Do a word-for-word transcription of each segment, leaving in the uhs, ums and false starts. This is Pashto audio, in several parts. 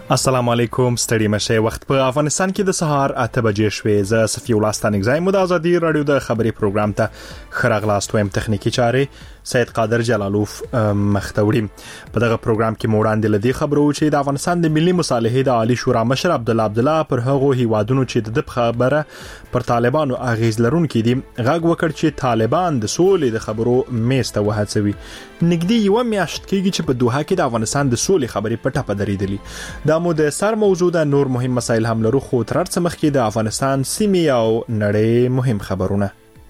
السلام علیکم، ستړي مشه. وخت په افغانستان کې د سهار اته بجې شوې. زه صفي الله ستانګزای مو د ازادي رادیو د خبري پروګرام ته خراغلاست ويم. تخنیکی چارې سید قادر جلالوف مختوري. په دغه پروګرام کې موړاندې لدی خبرو چې د افغانستان د ملي مصالحې د عالی شورا مشر عبد الله عبد الله پر هغو هیوادونو چې د خبره پر طالبانو اغیز لرونکي دي غږ وکړ چې طالبان د سولې د خبرو میسته وهڅوي. نګدي یو میاشت کېږي چې په دوحه کې د افغانستان د سولې خبرې په ټاپه درېدلې. دا مو د سر موضوع د نور مهم مسایل هم لرو، خو تر څه مخکې د افغانستان سیمې او نړۍ مهم خبرونه.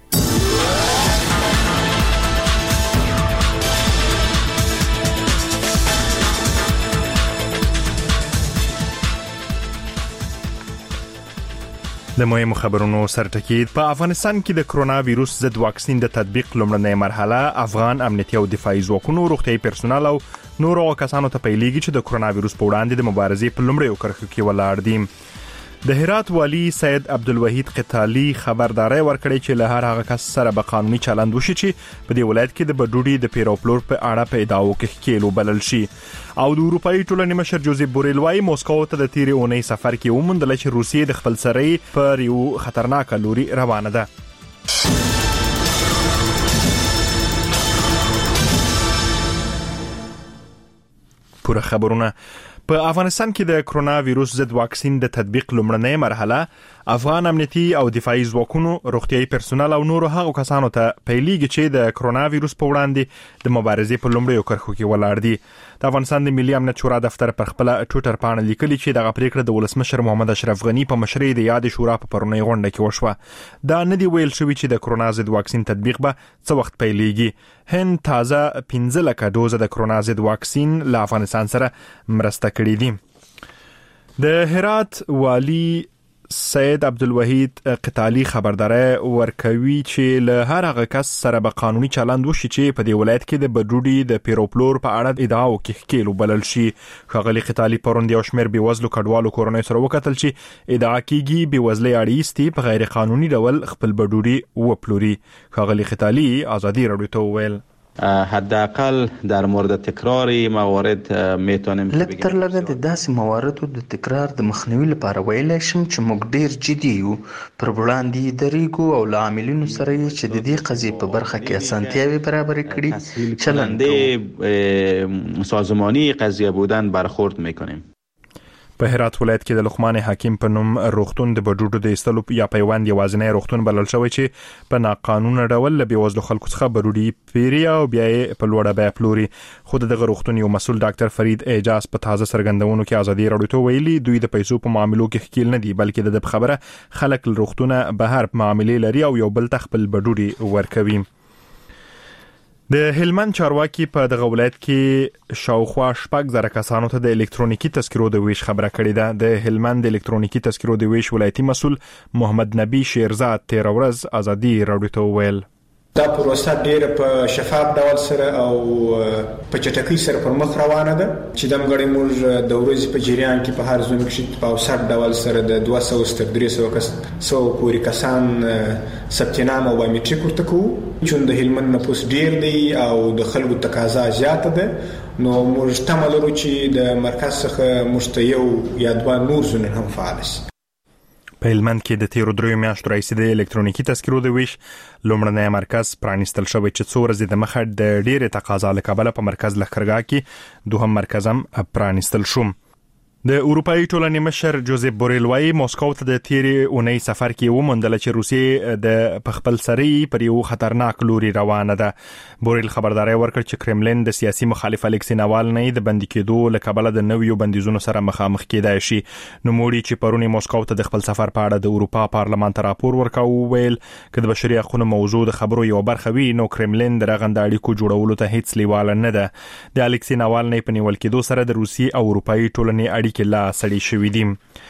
د مهمو خبرونو سرټکی. په افغانستان کې د کرونا وایروس ضد واکسین د تطبیق لومړنۍ مرحله افغان امنیتي او دفاعي ځواکونو، روغتیايي پرسونل او نورو کسانو ته پیلېږي چې د کرونا وایروس په وړاندې د مبارزې په لومړیو کرښو کې ولاړ دي. د هرات والی سید عبدالوحید قتالی خبرداري ورکړې چې له هر هغه کس سره به قانوني چلند وشي چې په دې ولایت کې د بډوډي د پیروپلور په اړه په ادعاو کې ښکیلو بلل شي. او د اروپאי ټولنې مشر جوزیف بوریل وايي موسکو ته د تیرې اونۍ سفر کې وموندل چې روسیې د خپل سرۍ پر یو خطرناک لوري روانه ده. پوره خبرونه. په افغانستان کې د کرونا وایروس ضد واکسین د تطبیق لومړنۍ مرحله افغان امنیتي او دفاعي ځواکونو، روغتیايي پرسونل او نورو هغو کسانو ته پیلېږي چې د کرونا وایروس په وړاندې د مبارزې په لومړیو کرښو کې ولاړ دي. د افغانستان د ملي امنیت شورا دفتر پر خپل ټویټر باندې لیکلي چې دغه پریکړه د ولسمشر محمد اشرف غنی په مشرۍ د یاد شورا په پرونی غونډه کې وشوه. دا نه دی ویل شوی چې د کرونا ضد واکسین تطبیق به څه وخت پیلېږي. هند تازه پنځه لکه دوزه د کرونا ضد واکسین له افغانستان سره مرسته کړې دي. د هرات والی سید عبدالوحید قتالی خبرداري ورکوي چې له هر هغه کس سره به قانوني چلند وشي چې په دې ولایت کې د بډوډي د پیروپلور په اړه ادعاو کې ښکیلو بلل شي. ښاغلي قتالی پرون د یو شمېر بېوزلو کډوالو کورنۍ سره وکتل چې ادعا کېږي بېوزلۍ اړیستي په غیر قانوني ډول خپل بډوډي وپلوري. ښاغلي قتالی ازادي رادیو ته وویل حداقل در مورد تکرار موارد میتونیم لږ تر لږه د داسې مواردو د تکرار د مخنیوي لپاره ویلی شم چې موږ ډیر جدي یو، پر وړاندې درېږو او له عاملینو سره یې چې د دې قضیې په برخه کې اسانتیاوې برابرې کړي چلند کوو. سازمانی قضیه بودن برخورد میکنیم. په هرات ولایت کې د لقمان حکیم په نوم روغتون د بډوډو د ایستلو یا پیوند یوازینی روغتون بلل شوی چې په ناقانونه ډول له بېوزلو خلکو څخه بډوډي پیري او بیا یې په لوړه بیه پلوري. خو دغه روغتون یو مسؤل ډاکټر فرید اعجاز په تازه څرګندونو کې ازادي رادیو ته ویلي دوی د پیسو په معاملو کې ښکیل نه دي، بلکې د خبره خلک له روغتونه بهر معاملې لري او یو بل ته خپل بډوډي ورکوي. د هلمند چارواکي په دغه ولایت کې شاوخوا شپږ زره کسانو ته د الکترونیکي تذکرو د ویش خبره کړې ده. د هلمند الکترونیکي تذکرو د ویش ولایتي مسؤل محمد نبی شیرزاد تیر ورځ ازادي رادیو ته وویل دا پروسه ډیره په شفاف ډول سره او په چټکۍ سره پر مخ روانه ده چې د مګړې موږ د ورځې په جریان کې په هر ځون کې په اوسط ډول سره د دوه سوه تر درې سوه کس سو پورې کسان ثبت نام او بایومټریک ورته کوو. چې د هلمند نفوس ډیر دی او د خلکو تقاضا زیاته ده، نو موږ تمه لرو چې د مرکز څخه موږ یو یا دوه نور ځونه هم فعال شي. په هلمند کې د تیرو دریو میاشتو راهیسې د الکترونیکي تذکرو د ویش لومړنی مرکز پرانیستل شوی چې څو ورځې د مخه د ډېرې تقاضا له کبله په مرکز لښکرګاه کې دوهم مرکز هم پرانیستل شو. د اروپאי ټولنې مشر جوزیف بوریل وايي موسکو ته د تیرې اونۍ سفر کې وموندل چې روسیې د خپل سرۍ پر یو خطرناک لوري روانه ده. بوریل خبرداري ورکړ چې کرملین د سیاسي مخالف الکسی ناوالنی د بندي کېدو له کبله د نویو بندیزونو سره مخامخ کېدای شي. نوموړي چې پرونی موسکو ته د خپل سفر په اړه د اروپا پارلمان ته راپور ورکاوه ویل چې د بشري حقوقو موضوع د خبرو یو برخه وي نو کرملین د رغند اړیکو جوړولو ته هیڅ لیواله نه ده. د الکسی ناوالنی په نیول کېدو سره د روسي او اروپאי ټولنې اړیکې لا سړې شوې دي.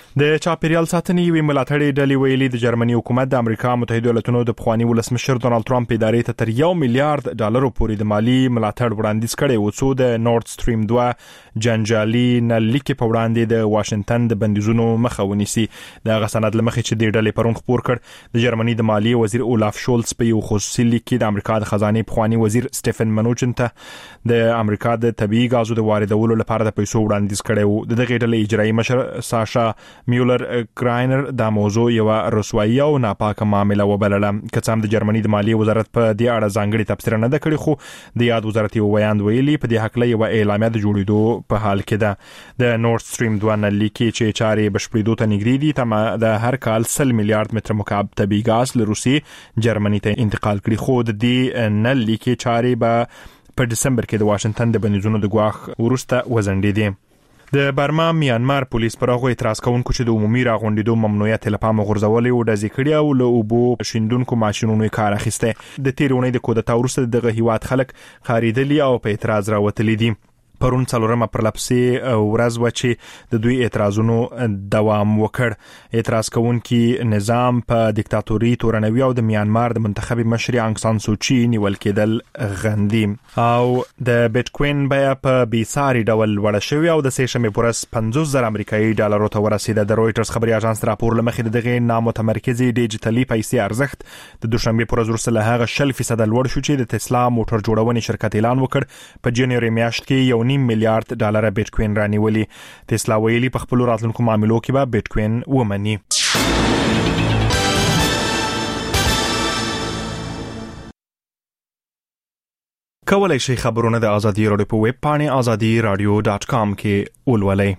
د چاپیریال ساتنې یوې ملاتړې ډلې ویلي د جرمني حکومت د امریکا متحده ایالاتونو د پخواني ولسمشر ډونالد ټرمپ ادارې ته تر یو میلیارډ ډالرو پورې د مالی ملاتړ وړاندیز کړی و څو د نورد سټریم دوه جنجالي نللیک په وړاندې د واشنگټن د بندیزونو مخه ونیسي. د غسناد لمخې چې د ډلې پرون خبر کړ د جرمني د مالی وزیر اولاف شولز په یو خصوصي لیک کې د امریکا د خزانه پخواني وزیر سټيفن منوچن ته د امریکا د طبيعي غازو د واردولو لپاره د پیسو وړاندیز کړی و. د دغه ډلې اجرایي مشر ساشا میولر کراینر د موضوع یو رسوایی او ناپاکه معامله وبلله. کڅام د جرمني د مالی وزارت په دې اړه ځانګړي تفسیر نه د کړی، خو د یاد وزارت یو بیان ویلي په دې حق له یو اعلامیه د جوړېدو په حال کې ده. د نورد سټریم دوه نللیک چې چارې بشپړېدو ته نږدې دي تم د هر کال سل میلیارډ متر مکعب طبيعي غاز له روسي جرمني ته انتقال کړي، خو د دې نللیک چارې به په دسمبر کې د واشنگټن د بندیزونو د ګواښ ورسته وزنډېدې. د برما میانمار پولیس پر هغه اعتراض کوونکو چې د عمومي راغونډېدو ممنوعیت له پامه غورځولې او د ذکریا او له اوبو شیندونکو ماشينونو کار اخیسته. د تیرونې د کودتا ورسته دغه هیواد خلک خاریدلی او په اعتراض راوتلي دي. پرون څلورمه پرلپسې ورځ و چې د دوی اعتراضونو دوام وکړ. اعتراض کوونکي نظام په دیکتاتوري تورنوي او د میانمار د منتخب مشر انګ سان سوچي نیول کېدل غندي. او د بیتکوین بیا په بیساري ډول وړه شوی او د سېشمې پورس پنځوس زره امریکایي ډالرو ته ورسېده. د رويټرز خبري اژانس راپور لمخې دغه نامتمرکزي ډیجیټلي پیسې ارزښت د دوشنبه پورز ورسره له هغه شل فیصد لوړ شو چې د تسلا موټر جوړونې شرکت اعلان وکړ په جنوري میاشت کې یو نیم میلیارډ ډالر بیتکوین رانیولي. تسلا ویلي په خپل راتلونکو معاملو کې به بیتکوین ومني. کولای شي خبرونه د ازادي راډیو په ویب پاڼه ازادي رادیو ډاټ کام کې ولولئ.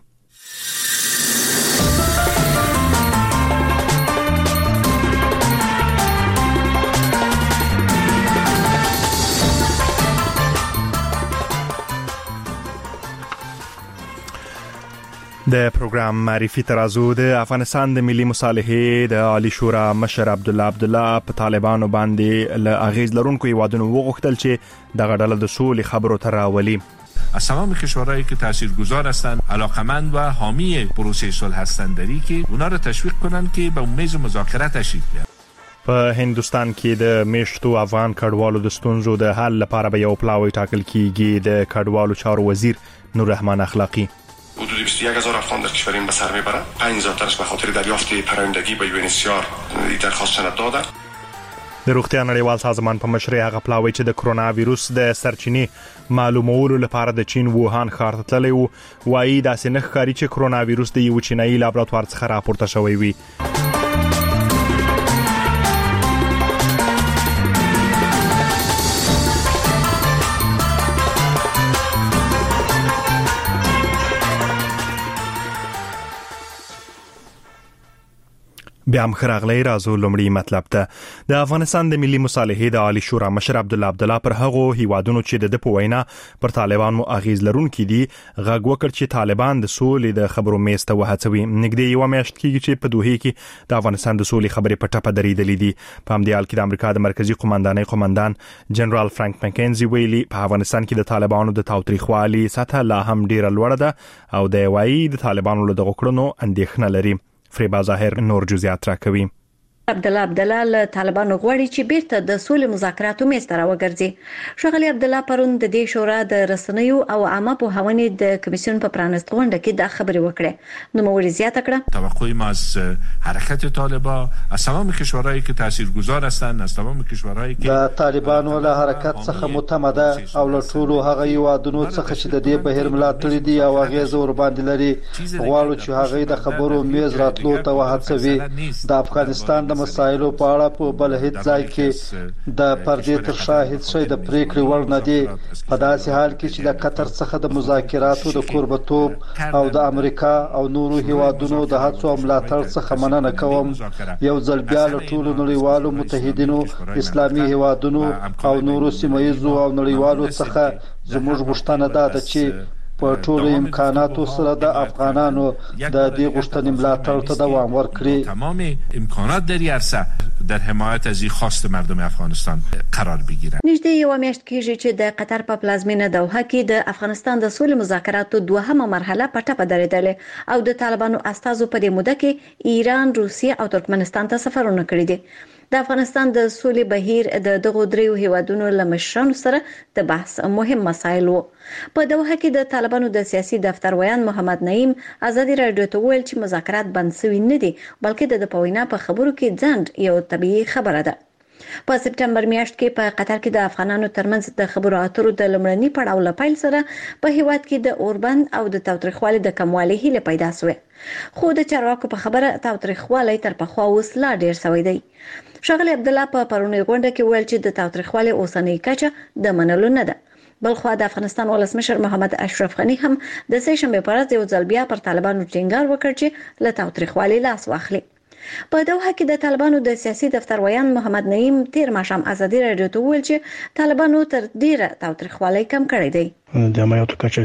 د پروګرام معرفي ترازو د افغانستان د ملي مصالحې د عالی شورا مشر عبد الله عبد الله په طالبانو باندې له اغیز لرونکو هیوادونو وغوښتل چې دغه ډله د سولې خبرو ته راولي. از تمام کشورهایی که تاثیرگذار هستند علاقمند و حامی پروسه صلح هستند داری که اونا رو تشویق کنند که به میز مذاکره تشریف بیارن. په هندستان کې د میشتو افغان کډوالو د ستونزو د حل لپاره به یو پلاوی ټاکل کیږي. د کډوالو چارو وزیر نور رحمان اخلاقی حدود بیست و یک هزار افغان در کشور این به سر میبرند. پنج هزار تنش به خاطر دریافت پناهندگی به یو ان اچ سی آر درخواست سند دادند. د روغتیا نړیوال سازمان په مشرۍ هغه پلاوی چې د کرونا وایروس د سرچینې معلومولو لپاره د چین ووهان ښار ته تللی و وایي داسې نه ښکاري چې کرونا وایروس د یو چینایي لابراتوار څخه راپورته شوی وي. بیا هم خراغلی رازو لومړی مطلب ته د افغانستان د ملي مصالحې د عالی شورا مشر عبد الله عبد الله پر هغه هیوادونو چې د په وینا پر طالبانو اغیز لرونکي دي غږ وکړ چې طالبان د سولې د خبرو میز ته وهڅوي. نږدې یو میاشت کېږي چې په دوحه کې د افغانستان د سولې خبرې په ټپه درېدلې دي. په همدې حال کې د امریکا د مرکزی قومندانۍ قومندان جنرال فرانک مکینزي ویلي په افغانستان کې د طالبانو د تاوتریخوالي سطح لا هم ډیره لوړه ده او د وایي د طالبانو له دغو کړنو اندېښنه لري. فریبا ظاهر نور جزئیات راکوي. عبد الله عبد الله له طالبانو غواړي چې بیرته د سولې مذاکراتو میز ته راوګرځي. ښاغلي عبد الله پرون د دې شورا د رسنیو او عامه پوهاونې د کمیسیون په پرانست غونډه کې د خبرې وکړه. نو موري زیاته کړه توقع ما از حرکت طالبان از تمام کشورهایی که تاثیرگذار هستند از تمام کشورهایی که د طالبانو له حرکت څخه متمده او له ټولو هغه یوادونو څخه چې د دې بهیر ملاتړي دي او هغه زور باندې لري غواړو چې هغه د خبرو میز راتلو ته وهڅوي. د افغانستان د مسایلو په اړه په بل هیڅ ځای کې د پردې تر شا هیڅ شی د پریکړې وړ نه دی. په داسې حال کې چې د قطر څخه د مذاکراتو د کوربتوب او د امریکا او نورو هیوادونو د هڅو ملاتړ څخه مننه کوم. یو ځل بیا له ټولو نړیوالو متحدینو اسلامي هیوادونو او نورو سیمه ییزو او نړیوالو څخه زموږ غوښتنه ده چې په ټولو امکاناتو سره د افغانانو د دې غوښتنې ملاتړ ته دوام ورکړي. تمام امکانات در این عرصه در حمایت از این خواست مردم افغانستان قرار بگیرند. نږدې یو میاشت کېږي چې د قطر په پلازمینه دوحه کې د افغانستان د سولې مذاکراتو دوهمه مرحله په ټپه درېدلې او د طالبانو استازو په دې موده کې ایران، روسیه او ترکمنستان ته سفرونه کړي دي. د افغانستان د سولې بهیر د دغو دریو هیوادونو له مشرانو سره د بحث مهم مسایل وو. په دوحه کې د طالبانو د سیاسي دفتر ویان محمد نعیم ازادي رادیو ته ویل چې مذاکرات بند شوي نه دي، بلکې د پوینا په خبرو کې ځند یو طبيعي خبره ده. په سپټمبر میاشت کې په قطر کې د افغانانو ترمنځ د خبرو اترو د لمړني پړاو لپاره سره په هیواد کې د اوربند او د تاوتریخوالي د کموالي هیله پیدا شوه. خو د چارواکو په خبره تاوتریخوالي تر پخوا اوس لا ډیر شوی دی. ښاغلی عبدالله په پرونی غونډه کې ویل چې د تاوتریخوالي اوسنۍ کچه د منلو نه ده. بلخو د افغانستان ولسمشر محمد اشرف غنی هم د سه شنبه پر ورځ یو ځل بیا پر طالبانو ټینګار وکړ چې له تاوتریخوالي لاس واخلي. په دوحه کې د طالبانو د سیاسي دفتر ویان محمد نعیم تیر ماښام ازادي رادیو ته ویل چې طالبانو تر ډیره تاوتریخوالي کم کړی دی. د عملیاتو کچه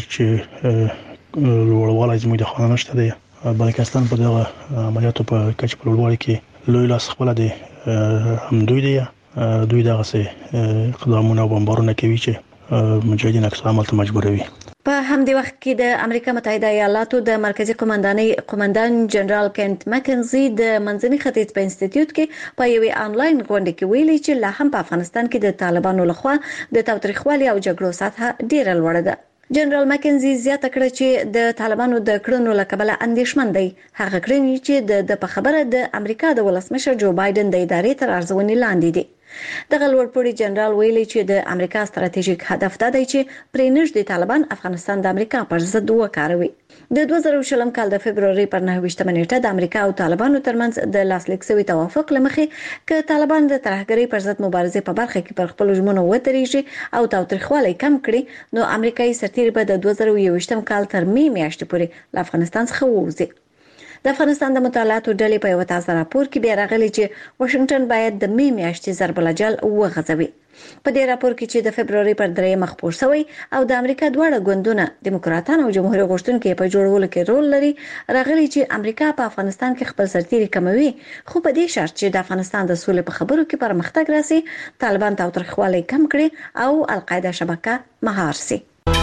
چې لوړوالی زموږ د خوا نشته دی، بلکستان په دغه عملیاتو په کچه په لوړوالي کې لوی لاس خپله دی. هم دوی دی دوی دغسې اقدامونه او بمبارونه کوي چې مجاهدین عکس العمل ته مجبوروي. په همدې وخت کې د امریکا متحده ایالاتو د مرکزی قومندانۍ قومندان جنرال کینت مکنزي د منځني ختیځ په انسټیټیوټ کې په یوې آنلاین غونډه کې ویلي چې لا هم په افغانستان کې د طالبانو لخوا د تاوتریخوالي او جګړو سطحه ډیره لوړه ده. جنرال مکنزي زیاته کړه چې د طالبانو د کړنو لکبله اندېښمن دی. هغه کړنې چې د په خبره د امریکا د ولسمشر جو بایدن د ادارې تر ارزونې لاندې دي. دغه لوړپوړي جنرال ویلي چې د امریکا ستراتیژیک هدف دا دی چې پرېنږدې طالبان افغانستان د امریکا پر ضد وکاروي. د دوه زره شلم کال د فبرवरी پر نهه ویشتمه نیټه د امریکا او طالبانو ترمنځ د لاسلیک شوي توافق لمخې ک طالبان د ترهګرۍ پر ضد مبارزې په برخه کې پر خپل ژمنو ودرېږي او تاوتریخوالی کم کړي، نو امریکایي سرتیر به د دوه زره یوویشتم کال تر می میاشتې پورې له افغانستان څخه ووځي. د افغانستان د مطالعاتو ډلې په یو تازه راپور کې بیا راغلي چې واشنگټن باید د می میاشتې ضرب الجل وغځوي. په دې راپور کې چې د فبرवरी پر درې مخ خپور شوی او د امریکا دواړه ګوندونه دیموکراتان او جمهوریت غوښتونکي په جوړولو کې رول لري، راغلي چې امریکا په افغانستان کې خپل سرتیري کموي، خو په دې شرط چې د افغانستان د سولې په خبرو کې پرمختګ راسي، طالبان تاوتریخوالی کم کړي او القاعده شبکه مهار سي.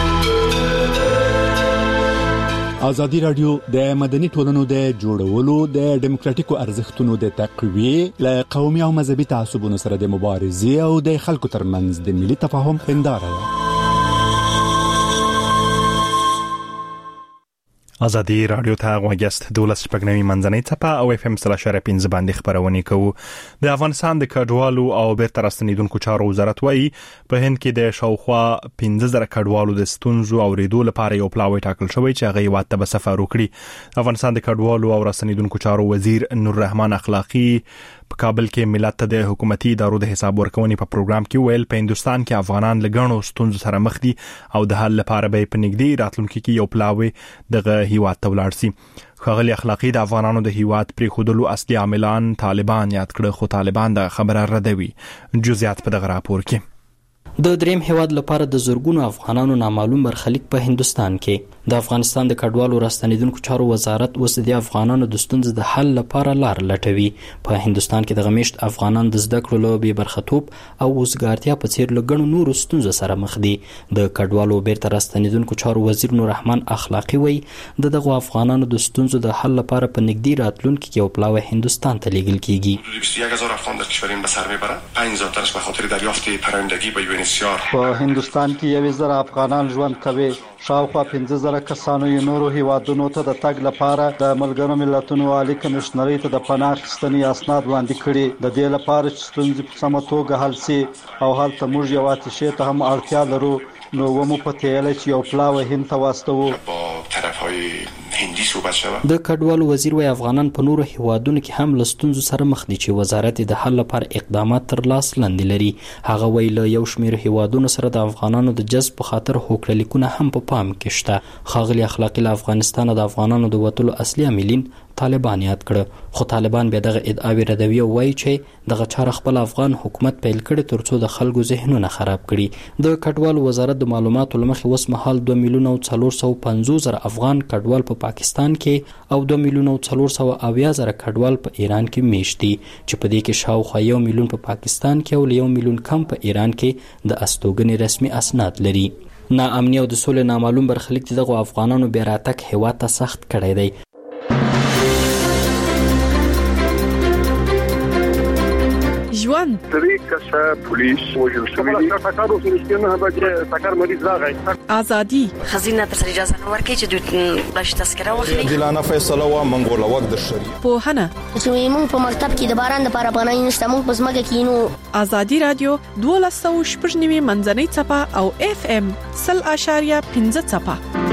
ازادي رادیو د مدني ټولنو د جوړولو، د ډیموکراتیکو ارزښتونو د تقویې، له قومي او مذهبي تعصبونو سره د مبارزې او د خلکو ترمنځ د ملي تفاهم هنداره ده. ازادي رادیو ته غوږیاست. دولس شپږنوي منځنۍ څپه او اف ام سلا شره پنځه باندې خبرونه کوو. د افغانستان د کډوالو او بیرته راستنیدونکو چارو وزارت وایي په هند کې د شاوخوا پنځه زره کډوالو د ستونزو او ریدو لپاره یو پلاوی ټاکل شوی چې هغه یې واته به سفر وکړي. افغانستان د کډوالو او راستنیدونکو چارو وزیر نور رحمان اخلاقی په کابل کې ملت ته د حکومتي ادارو د حساب ورکونې په پروګرام کې ویل په هندستان کې افغانان لګڼو ستونزو سره مخ دي او د حل لپاره به په نږدې راتلونکي کې یو پلاوی دغه هیواد ته ولاړ شي. ښاغلی اخلاقی د افغانانو د هیواد پرې خودلو اصلي عاملان طالبان یاد کړه، خو طالبان د خبره ردوي. جزئیات په دغه راپور کې. د دریم هیواد لپاره د زورګونو افغانانو نامعلوم برخلیک په هندستان کې د افغانستان د کډوالو راستنیدونکو چارو وزارت اوس د افغانانو د ستونزو د حل لپاره لار لټوي. په هندستان کې د غمیشت افغانان د زده کړو له بې برخطوب او وزګارتیا په څیر لګڼو نورو ستونزو سره مخ دي. د کډوالو بیرته راستنیدونکو چارو وزیر نور رحمان اخلاقی وایي د دغه افغانانو د ستونزو د حل لپاره په نږدې راتلونکي کې یو پلاوی هندستان ته لیږل کیږي. بیست و یک هزار افغان در کشور این به سر میبرند. پنج هزار تنش به خاطر دریافت پناهندگی به په هندستان کې یو زر افغانان ژوند کوي. شاوخوا پنځه زره کسانو یې نورو هیوادونو ته د تګ لپاره د ملګرو ملتونو عالی کمشنرۍ ته د پناه اخیستنې اسناد وړاندې کړي، د دې لپاره چې ستونزې په سمه توګه حل شي او هلته موږ یو اتشې ته هم اړتیا لرو. نو ومو په تیاله چې یو پلاوی هند ته واستوو. د کډوالو وزیر وی افغانان په نورو هیوادونو کې هم له ستونزو سره مخ دي چې وزارت د حل لپاره اقدامات تر لاس لاندې لري. هغه وی له یو شمېر هیوادونو سره د افغانانو د جذب په خاطر هوکړه لیکونه هم په پام کې شته. ښاغلی اخلاقی له افغانستان د افغانانو د وټلو اصلي عاملین طالبان یاد کړ، خو طالبان به دغه ادعاوی ردوي او وایي چې دغه چاره خپل افغان حکومت پیل کړي ترڅو د خلکو ذهنونه خراب کړي. د کډوال وزارت د معلوماتو لمخې اوس مهال دوه میلیونه او څلور سوه پنځوس زره افغان کډوال په پاکستان کې او دوه میلیونه او څلور سوه اویا زره کډوال په ایران کې میشت دي، چې په دې کې شاوخوا یو میلیون په پاکستان کې او یو میلیون کم په ایران کې د استوګنې رسمي اسناد لري. ناامني او د سولې نامعلوم برخلیک دغه افغانانو بیا راتګ هیواد ته سخت کړی دی. ژوند درې کسه پولیس وژل شوي دي. ټکر وشو چې نه به ټکر مریض راغی. ازادي خزینه تر اجازه نه ورکړي چې دوی بلش تذکره واخلي. دلانه فیصله وا منګول وخت د شری پوهنه چې موږ په مکتب کې د باران د لپاره بنای نشته، موږ په ځمکه کې نو. ازادي رادیو دوه سوه شپږ نوي منځنۍ څپه او اف ام صفر اشاریه پنځه څپه.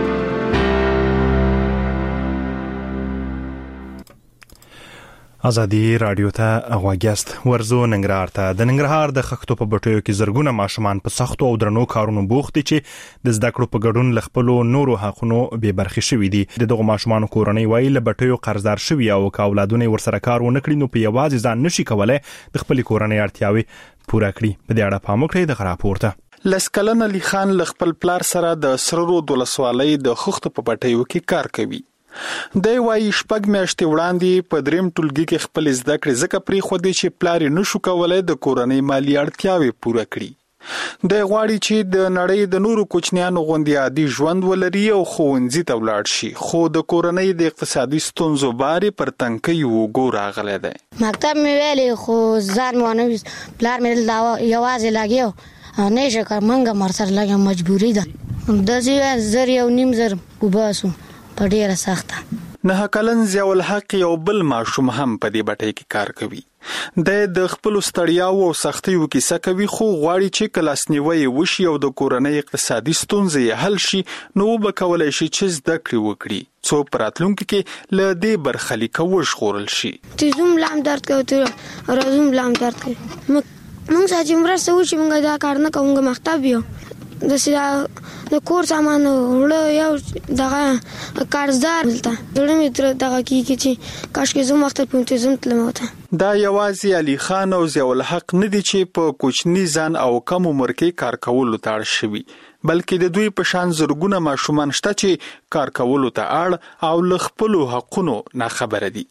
ازادي رادیو ته غواګست ورزو ننګرهار ته. د ننګرهار د خښتو په بټیو کې زرګونه ماشومان په سختو او درنو کارونو بوخت دي چې د زده کړو په ګډون لخپلو نورو حقونو به برخې شوي دي. دغه ماشومان کورنۍ وایي له بټیو قرضدار شوي او کاولادونه ورسره کار ونه کړي نو په یوازې ځان نشي کولای د خپل کورنۍ اړتیاوي پوره کړي. په دې اړه پام وکړئ د راپورته. لسکلن علي خان ل خپل پلار سره د سرورو د ولسوالۍ د خښتو په بټیو کې کار کوي. د وایي شپږ میاشتې وړاندې په دریم ټولګي کې خپل زده کړې ځکه پرې خو دي چې پلار نشو کولای د کورنۍ مالی اړتیاوي پوره کړي. د غواړي چې د نړۍ د نورو کوچنیانو غوندي عادي ژوند ولري او ښوونځي ته ولاړ شي، خو د کورنۍ د اقتصادي ستونزو بارې پر تنکۍ وګور راغلی دی. مکتب مې ویلې خو ځان مونه ویس، پلار مې دا یوازې لاګیو نه شي کار، منګه مرسر لګم مجبوری ده. د زی زر یو نیم زر وباسو په ډیره سخته. نه کلن ضیاء الحق یو بل ماشوم هم په دې بټۍ کې کار کوي. د د خپل ستړیاو او سختیو کیسه کوي، خو غواړي چې کلاسنیوي وشي او د کورنۍ اقتصادي ستونزې حل شي نو به کولای شي چې زده کړې وکړي څو پراتلونکو کې له دې برخلیک وژغورل شي. تیزوم لام درد کوي، تر رازوم لام درد کوي. موږ چې مرسته وشي موږ دا کار نه کوو، مکتب یو د سیا د کور سامان وړو یو دغه قرضدار دلته ډېر متر دغه کیږي چې کاش کې زما وخت په انتظام تلموته. دا یوازې علي خان او ضیاء الحق نه دي چې په کوچني ځان او کم عمر کې کار کولو ته اړ شوي، بلکې د دوی په شان زرګونه ماشومان شته چې کار کولو ته اړ او له خپلو حقونو نه خبره دي.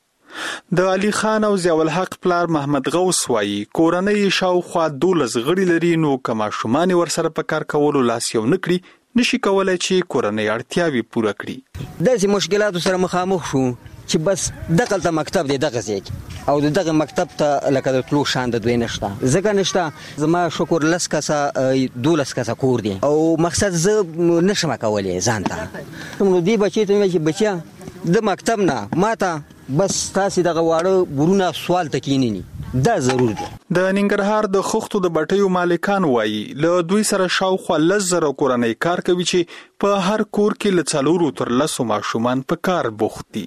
د علي خان او ضیاء الحق پلار محمد غوث وایي کورنۍ شاوخوا دولس غړي لري، نو که ماشومان ورسره په کار کولو لاس یو نه کړي نشي کولای چې کورنۍ اړتیاوي پوره کړي. داسې مشکلاتو سره مخامخ شو چې بس دغه ته مکتب دی دغه ځای او دغه مکتب ته لکه د تلو شان د دوی نشته، ځکه نشته زما شکر لس کسه دولس کسه کور دی او مقصد زه نشم کولی ځان ته. نو دې بچی ته چې بچیا د مکتب نه ماته بس تاسو دغه واړه ورونه سوال تکینی دا ضرور دی. د ننګرهار د خښتو د بټیو مالکان وایي له دوی سره شاوخوا لس زره کورنۍ کار کوي چې په هر کور کې له څلورو تر لسو ماشومان په کار بوخت دي.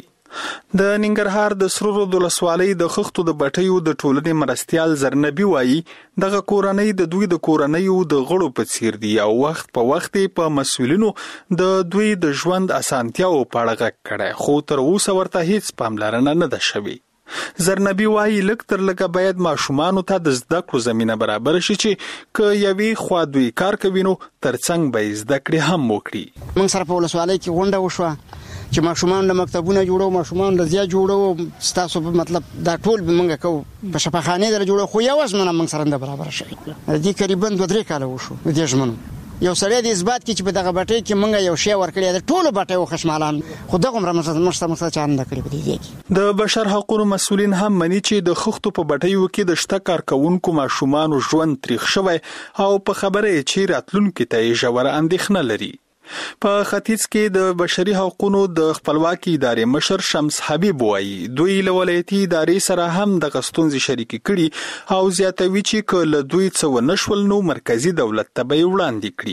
د ننګرهار د سرورو د ولسوالۍ د خښتو د بټیو د ټولنې مرستیال زرنبي وایي دغه کورنۍ د دوی د کورنیو د غړو په څیر دي او وخت په وخت په مسؤلینو د دوی د ژوند اسانتیاو په اړه غږ کړي، خو تر اوسه ورته هیڅ پاملرنه نه ده شوې. زرنبي وایي لږ تر لږه باید ماشومانو ته د زده کړو زمینه برابر شي چې که یوې خوا دوی کار کوي نو ترڅنګ به زده کړې هم وکړي. موږ سره په ولسوالۍ کې غونډه وشوه چې ماشومان د مکتبونه جوړو، ماشومان د زیات جوړو، ستاسو په مطلب دا ټول به موږ کوو په شفاخانه در جوړو، خو یو ځمنه موږ سره نه برابر شي. دې قریبا دوه درې کاله وشو دې ژمنو یو سړی د اثبات کې چې په دغه بټۍ کې موږ یو شی ورکړی د ټولو بټیو خشمالان خو دغه عمر مشته مشته چا نه کړی په دې کې. د بشر حقوقو مسؤلین هم مني چې د خښتو په بټیو کې د شته کارکونکو ماشومان ژوند تاریخ شوی او په خبره چې راتلونکي ته ژوره اندېښنه لري. په ختیځ کې د بشري حقوقو د خپلواکي ادارې مشر شمس حبیب وایي دوی له ولایتي ادارې سره هم د غستونځي شریک کړي او زیاتوي چې کله دوی څه ونشول نو مرکزی دولت ته به وړاندې کړي.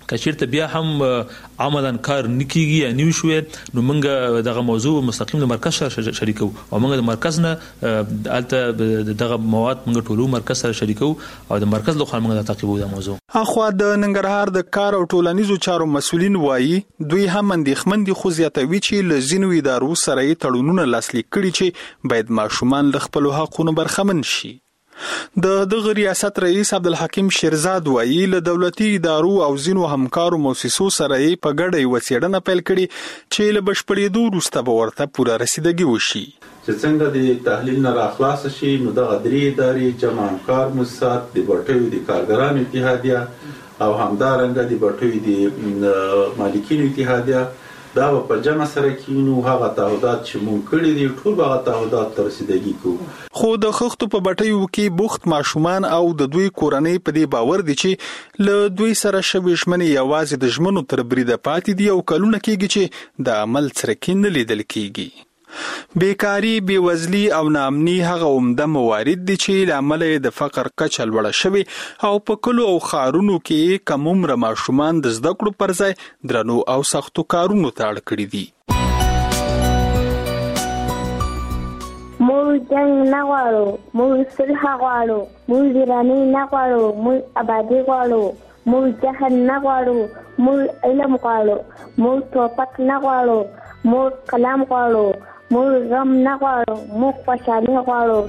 کچیرته بیا هم عملاً کار نکیږي یا نیو شوې نو موږ دغه موضوع مستقیم د مرکز سره شریکو او موږ د مرکز نه الته دغه مواد موږ ټولو مرکز سره شریکو او د مرکز لخوا موږ تعقیبو د موضوع. اخوا د ننګرهار د کار او ټولنیزو چارو مسولین وایي دوی هم اندېښمن دي خو زیاتوي چې له ځینو ادارو سره یې تړونونه لاسلیک کړي چې باید ماشومان له خپلو حقونو برخمن شي. د دغه ریاست رئیس عبدالحکیم شیرزاد وایي له دولتي ادارو او ځینو همکارو مؤسسو سره یې په ګډه یوه څېړنه پیل کړې چې له بشپړېدو وروسته به ورته پوره رسیدګي وشي. چې څنګه د تحلیل نه راخلاص شي نو دغه درې ادارې جمع همکار مؤسسات د بټیو د کارګرانو اتحادیه او همدارنګه د بټیو د مالکینو اتحادیه دا په جمع سره کینو هغه تعهدات چې مونږ کړی دي ټول هغه تعهدات تر رسیدګي کوو. خو د خښتو په بټیو کې بوخت ماشومان او د دوی کورنۍ په دې باور دي چې له دوی سره شوي ژمنې یوازې د ژمنو تر بریده پاتې دي او کلونه کېږي چې د عمل څرکې نه لیدل کېږي. بیکاری، بیوزلی او ناامني هغه عمده موارد دي چې لامل د فقر کچه لوړه شوي او په کلو او ښارونو کې کم عمره ماشومان د زده کړو پر ځای درنو او سختو کارونو ته اړ کړي دي. موږ جنګ نه غواړو، موږ صلح غواړو، موږ ویراني نه غواړو، موږ آبادي غواړو، موږ جهل نه غواړو، موږ علم غواړو، موږ توپک نه غواړو، موږ قلم غواړو، موږ غم نه غواړو، موږ خوشحالي غواړو.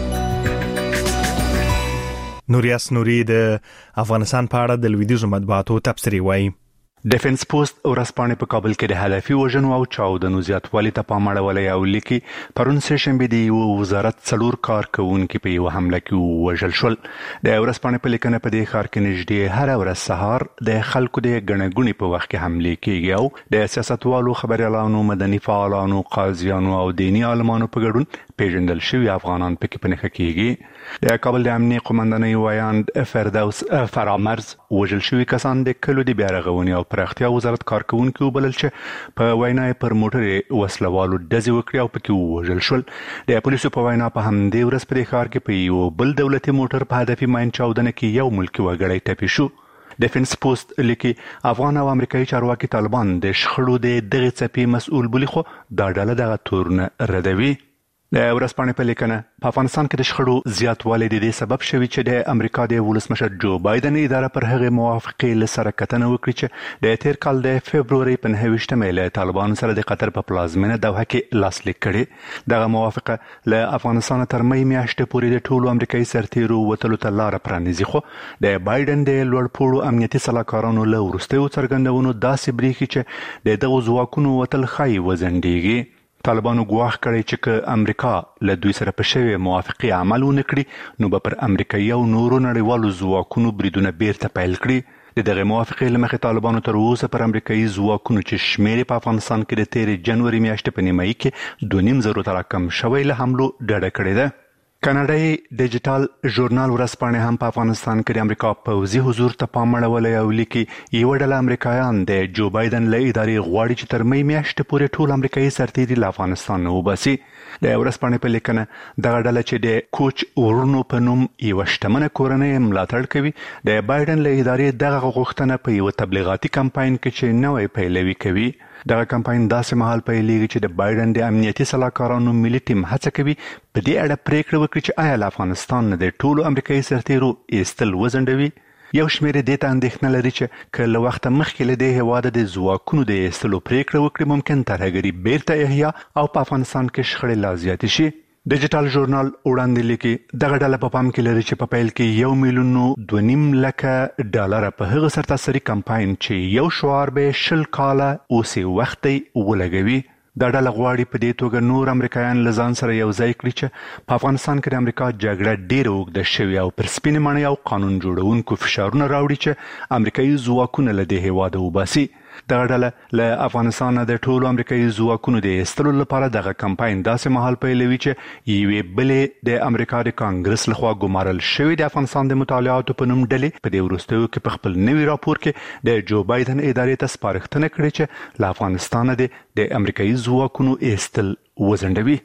نوریاس نوري د افغانستان په اړه د لویدیځو مطبوعاتو تبصرې وایي. ډیفنس پوسټ ورځپاڼې په کابل کې د هدفي وژنو او چاودنو زیاتوالي ته پام اړولی او لیکي پرون سه شنبه د یو وزارت څلور کارکونکي په یو حمله کې وژل شول. د ورځپاڼې په لیکنه په دې ښار کې نږدې هر ورځ سهار د خلکو د ګڼه ګوڼې په وخت کې حملې کېږي او د سیاستوالو، خبریالانو، مدني فعالانو، قاضیانو او دیني عالمانو په ګډون پیژندل شوي افغانان پکې په نښه کېږي. د کابل د امنیې قومندانۍ وایاند فردوس فرامرز وژل شوي کسان د کلو د بیا رغونې او پراختیا وزارت کارکونکي وبلل چې په وینا یې پر موټر وسلوالو ډزې وکړې او پکې ووژل شول. د پولیسو په وینا په همدې ورځ په دې ښار کې په یو بل دولتي موټر په هدفي ماین چاودنه کې یو ملکي وګړی ټپي شو. ډیفنس پوسټ لیکي افغان او امریکایي چارواکي طالبان د شخړو د دغې څپې مسؤل بولي خو دا ډله دغه تورونه ردوي. د ورځپاڼې په لیکنه په افغانستان کې د شخړو زیاتوالی د دې سبب شوي چې د امریکا د ولسمشر جو بایدن اداره پر هغې موافقې له سره کتنه وکړي چې د تیر کال د فبرورۍ په نهه ویشتمه له طالبانو سره د قطر په پلازمینه دوحه کې لاسلیک کړې. دغه موافقه له افغانستانه تر می میاشتې پورې د ټولو امریکایي سرتیرو وتلو ته لاره پرانیزي خو د بایدن د لوړپوړو امنیتي سلاکارانو له وروستیو څرګندونو داسې برېښي چې د دغو ځواکونو وتل ښایي وځنډېږي. طالبانو ګواښ کړی چې که امریکا له دوی سره په شوې موافقې عمل ونه کړي نو به پر امریکایي او نورو نړیوالو ځواکونو بریدونه بیرته پیل کړي. د دغې موافقې له مخې طالبانو تر اوسه پر امریکایي ځواکونو چې شمېر په افغانستان کې د تېرې جنوري میاشتې په نیمایي کې دوه نیم زرو ته راکم شوی له حملو ډډه کړې ده. کاناډایي ډیجیټل ژورنال ورځپاڼې هم په افغانستان کې د امریکا پوځي حضور ته پام اړولی او لیکي یوه ډله امریکایان د جو بایدن له ادارې غواړي چې تر می میاشتې پورې ټول امریکایي سرتیري له افغانستان نه وباسي. د ورځپاڼې په لیکنه دغه ډله چې د کوچ ورونو په نوم یوه شتمنه کورنۍ ملاتړ کوي د بایدن له ادارې دغه غوښتنه په یوه تبلیغاتي کمپاین کې چې نوی پیلوي کوي. دغه کمپاین داسې مهال پیلېږي چې د بایدن د امنیتي سلاکارانو ملي ټیم هڅه کوي په دې اړه پریکړه وکړي چې آیا له افغانستان نه د ټولو امریکایي سرتیرو ایستل وځنډوي. یو شمېر دې ته اندېښنه لري چې که له وخته مخکې له دې هېواده د ځواکونو د ایستلو پریکړه وکړي ممکن ترهګري بیرته احیا او په افغانستان کې شخړې لا زیاتې شي. ډیجیټل ژورنال وړاندې لیکي دغه ډله په پام کې لري چې په پیل کې یو میلیون دوه نیم لکه ډالره په هغه سرتاسري کمپاین چې یو شعار به شل کاله اوسې وخت ولګوي. دا ډله غواړي په دې توګه نور امریکایان له ځان سره یو ځای کړي چې په افغانستان کې د امریکا جګړه ډېره اوږده شوې او پر سپینې ماڼۍ او قانون جوړونکو فشارونه راوړي چې امریکایي ځواکونه له دې هېواده وباسي. دغه ډله له افغانستان د ټولو امریکایي ځواکونو د ایستلو لپاره دغه کمپاین داسې مهال پیلوي چې یوې بلې د امریکا د کانګرس لخوا ګمارل شوې د افغانستان د مطالعاتو په نوم ډلې په دې وروستیو کې په خپل نوي راپور کې د جو بایدن ادارې ته سپارښتنه کړې چې له افغانستانه د امریکایي ځواکونو ایستل وځنډوي.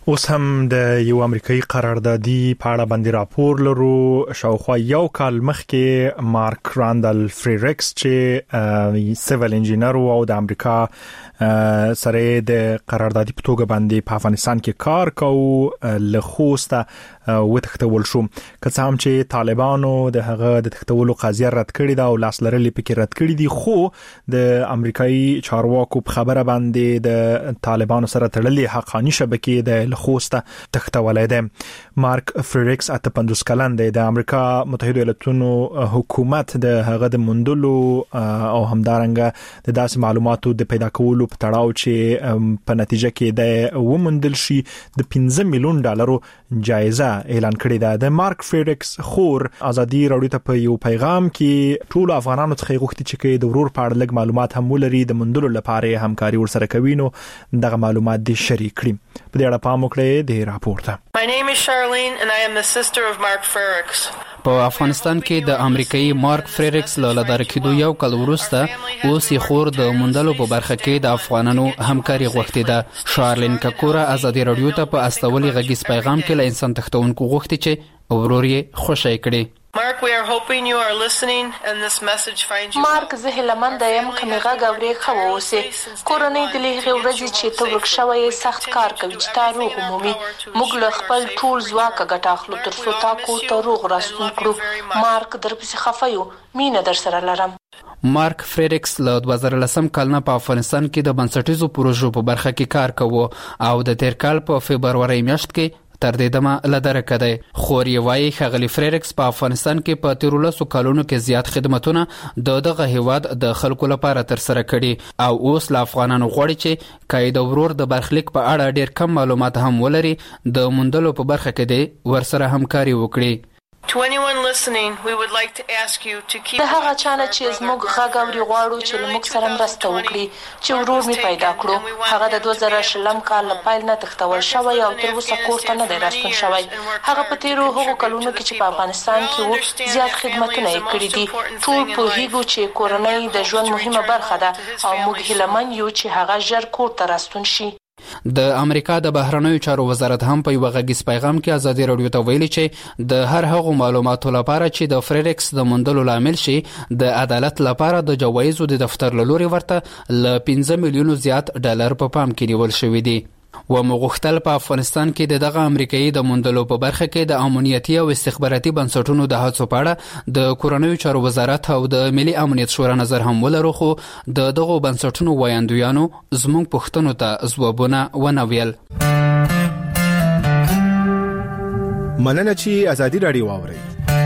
اوس هم د یو امریکایي قراردادي په اړه باندې راپور لرو. شاوخوا یو کال مخکې مارک راندل فریرکس چې سیول انجینر او د امریکا سره د قراردادي په توګه باندې په افغانستان کې کار کوي له خوسته وتښتول شو. که څه هم چې طالبانو د هغه د تښتولو قضیه رد کړې ده او لاس لرلې پکې رد کړې دي، خو د امریکایي چارواکو په خبره باندې د طالبانو سره تړلې حقاني شبکې د خوسته تختولای دی. مارک فریرکس اته پنځوس کلن دی. د امریکا متحده ایالاتونو حکومت د هغه د مندلو او همدارنګه د داسې معلوماتو د پیدا کولو په تړاو چې په نتیجه کې د ومندل شي د پنځه میلیون ډالرو جایزه اعلان کړې ده. د مارک فریرکس خور ازادي راډیو ته په یو پیغام کې ټول افغانانو څخه غوښتي چې د ورور په اړه لږ معلومات هم ولري، د مندلو لپاره همکاري ورسره کوي، نو دغه معلومات دې شریک کړي. په دې اړه پام وکړئ د راپور ته. My name is Charlene and I am the sister of Mark Frericks. په افغانستان کې د امریکایي مارک فریرکس له لدار کېدو یو کال وروسته اوس یې خور د مندلو په برخه کې د افغانانو همکاري غوښتې ده. شارلین ککورا ازادي راډیو ته په استولي غږیز پیغام کې له انسان تختونکو غوښتي چې ورور یې خوشی کړي. Mark, we are hoping you are listening and this message finds you. مارک زه هیلمند یم کمه غږ اوري خو اوسه کورنۍ د لهغه ورځې چې ته ورکشوي سخت کار کوي چې تا روغ عمومي موږ له خپل ټول ځواک ګټه اخلو تر څو تا کو ته روغ راستون کړو. مارک درپسې خفایو مینه در سره لرم. مارک فریرکس له دوه زره لسم کال نه په افغانستان کې د بنسټیزو پروژو په برخه کې کار کوي او د تیر کال په فبرवरी میاشت کې تر دې دمه لداره کړي. خور یې وایي خغلی فریرکس په افغانستان کې په تیرولسو کالونو کې زیات خدماتونه د دغه هیواد د خلکو لپاره تر سره کړي او اوس له افغانانو غواړي چې کای د ورور د برخلیک په اړه ډیر کم معلومات هم ولري، د مندلو په برخه کې دی ورسره همکاري وکړي. To anyone listening, we would like to ask you to keep د هغه چانه چې زموږ غږ اوري غواړو چې موږ سره مرسته وکړي چې ورور می پیدا کړو. هغه د دوه زره شلم کال له پیل نه تختول شوی او تر اوسه کور ته نه دی راستون شوی. هغه په تیرو هغو کلونو کې چې په افغانستان کې وو زیات خدمتونه یې کړي دي. ټول پوهیږو چې کورنۍ د ژوند مهمه برخه ده او موږ هیلمن یو چې هغه ژر کور ته راستون شي. د امریکا د بهرنیو چارو وزارت هم په یو غږیز پیغام کې ازادي راډیو ته ویلي چې د هر هغو معلوماتو لپاره چې د فریرکس د مندلو لامل شي د عدالت لپاره د جوایزو د دفتر له لوري ورته ل پنځه میلیونو زیات ډالر په پام کې نیول شوی دی. و مغختل په افغانستان کې د دغه امریکایي د مندلو په برخه کې د امنیتي او استخباراتي بنسټونو د هڅو په اړه د کورنیو چارو وزارت او د ملي امنیت شورا نظر هم ولرو، خو د دغه بنسټونو وایندویانو زموږ پوښتنو ته ځوابونه ونه ویل. مننه چې ازادي راډیو واوري.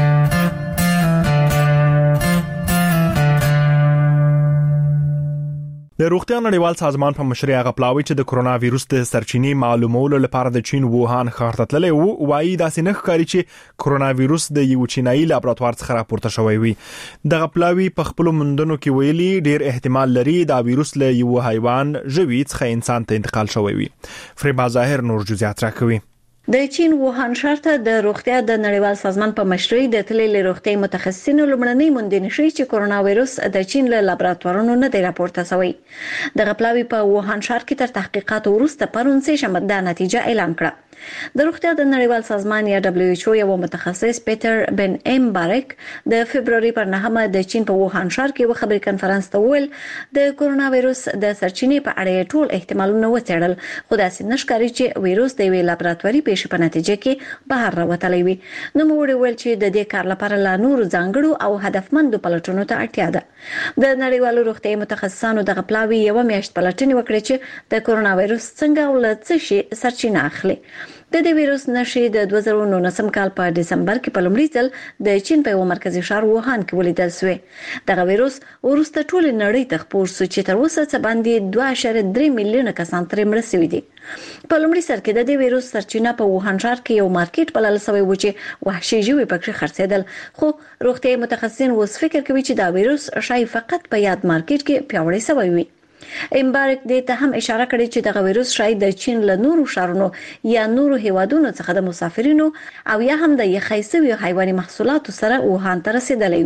د روغتیا نړیوال سازمان په مشرۍ هغه پلاوی چې د کرونا وایروس د سرچینې معلومولو لپاره د چین ووهان ښار ته تللی وو، وایي داسې نه ښکاري چې کرونا وایروس د یو چینایي لابراتوار څخه راپورته شوی وي. دغه پلاوی په خپل مندونو کې ویلي ډیر احتمال لري دا وایروس له یو حیوان ژوي څخه انسان ته انتقال شوی وي. فریبا ظاهر نور جزئیات راکوي. د چین ووهان ښار ته د روغتیا د نړیوال سازمان په مشرۍ د تللي روغتي متخصصینو لومړنۍ موندنې شوې چې کرونا وایروس د چین له لابراتوارونو نه دی راپورته شوی. د غپلاوی په ووهان ښار کې تر تحقیقات وروسته پرون سه شنبه د نتیجه اعلان کړه. د روغتیا د نړیوال سازمان یا دبليو ایچ او یو متخصص پیټر بن ام بارک د فبرवरी پر نهمه د چین په ووهان ښار کې یو خبري کانفرنس ته ویل د کرونا وایروس د سرچینې په اړه ټول احتمالونه وڅېړل، خو داسې نشکاري چې وایروس د وی لابراتواري پیښې په نتیجه کې بهر راوتلی وي. نو موږ ویل چې د دې کار لپاره لا نور ځانګړو او هدفمندو پلټونو ته اړتیا ده. د نړیوالو روغتي متخصصانو د غپلاوی یو میاشت پلټنې وکړې چې د کرونا وایروس څنګه او له څه شي سرچینه اخلي. د دې وایروس نشي د دوه زره نولسم کال په دسمبر کې په لومړي ځل د چین په یو مرکزی ښار ووهان کې ولیدل شو. دغه وایروس ورسته ټول نړۍ ته خپور شو چې تر اوسه څه باندې دوه اعشاریه درې میلیونه کسان ترې مړه شوي دي. په لومړي سر کې د دې وایروس سرچینه په ووهان ښار کې یو مارکیټ بلل شوی و چې وحشي ژوي پکې خرڅېدل، خو روغتي متخصصین اوس فکر کوي چې دا وایروس شاید فقط په یاد مارکیټ کې پیاوړی شوی وي. امبارک دې ته هم اشاره کړې چې دغه وایروس شاید د چین له نورو شهرونو یا نورو هیوادونو څخه د مسافرینو او یا هم د یخی سوي حیواني محصولاتو سره ووهان ته رسیدلی وي.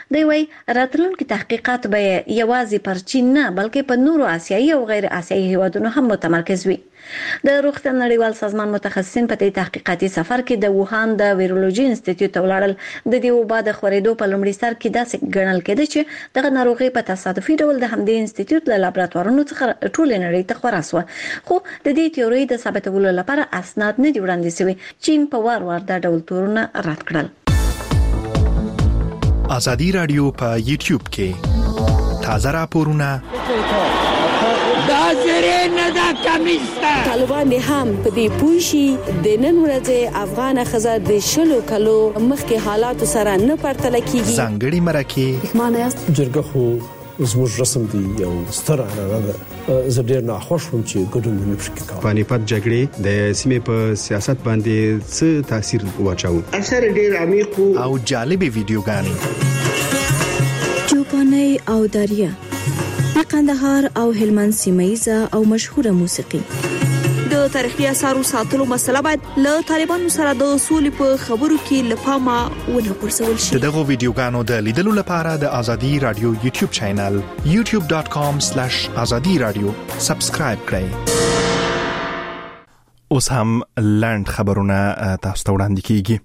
دوی وايي راتلونکي تحقیقات به یوازې پر چین نه بلکې په نورو آسیایي او غیر آسیایي هیوادونو هم متمرکز وي. د روغتیا نړیوال سازمان متخصصین په دې تحقیقاتي سفر کې د ووهان د ویرولوژي انسټیټیوټ ولاړل. د دې وبا د خورېدو په لومړي سر کې داسې ګڼل کېده چې دغه ناروغي په تصادفي ډول د همدې انسټیټیوټ له لابراتوارونو څخه ټول نړۍ ته خپره شوه، خو د دې تیوري د ثابتولو لپاره اسناد نه دي وړاندې شوي. چین په وار وار دا ډول تورونه رد کړل. ازادي رادیو په یوټیوب کې تازه راپورونه دا زری نه دا کمیسته طالبان هم په دې پوښي د نن ورځې افغان خزه د شلو کلو مخکې حالات سره نه پرتل کیږي. ځانګړي مرکه معنی است جرګه خو زموږ رسم دی یو ستر عنعنه زه ډیر ناخوښ وم چې ګډون نه پکې کوم. پانیپت جګړې د سیمې په سیاست باندې څه تاثیر واچاو؟ اثر ډیر عمیق او جالب ویډیوګانې چوپاني او دریا د قندهار او هلمند سیمایزه او مشهوره موسیقي. د تاریخي اثارو ساتلو مسله باید له طالبانو سره د اصول په خبرو کې لپاره ونه غورځول شي. دغه ویډیوګانو د لیدلو لپاره د ازادي رادیو یوټیوب چینل یوټیوب ډاٹ کام سلیش ازادي رادیو سبسکرایب کړئ. اوس هم لاند خبرونه تاسو ته وړاندې کیږي.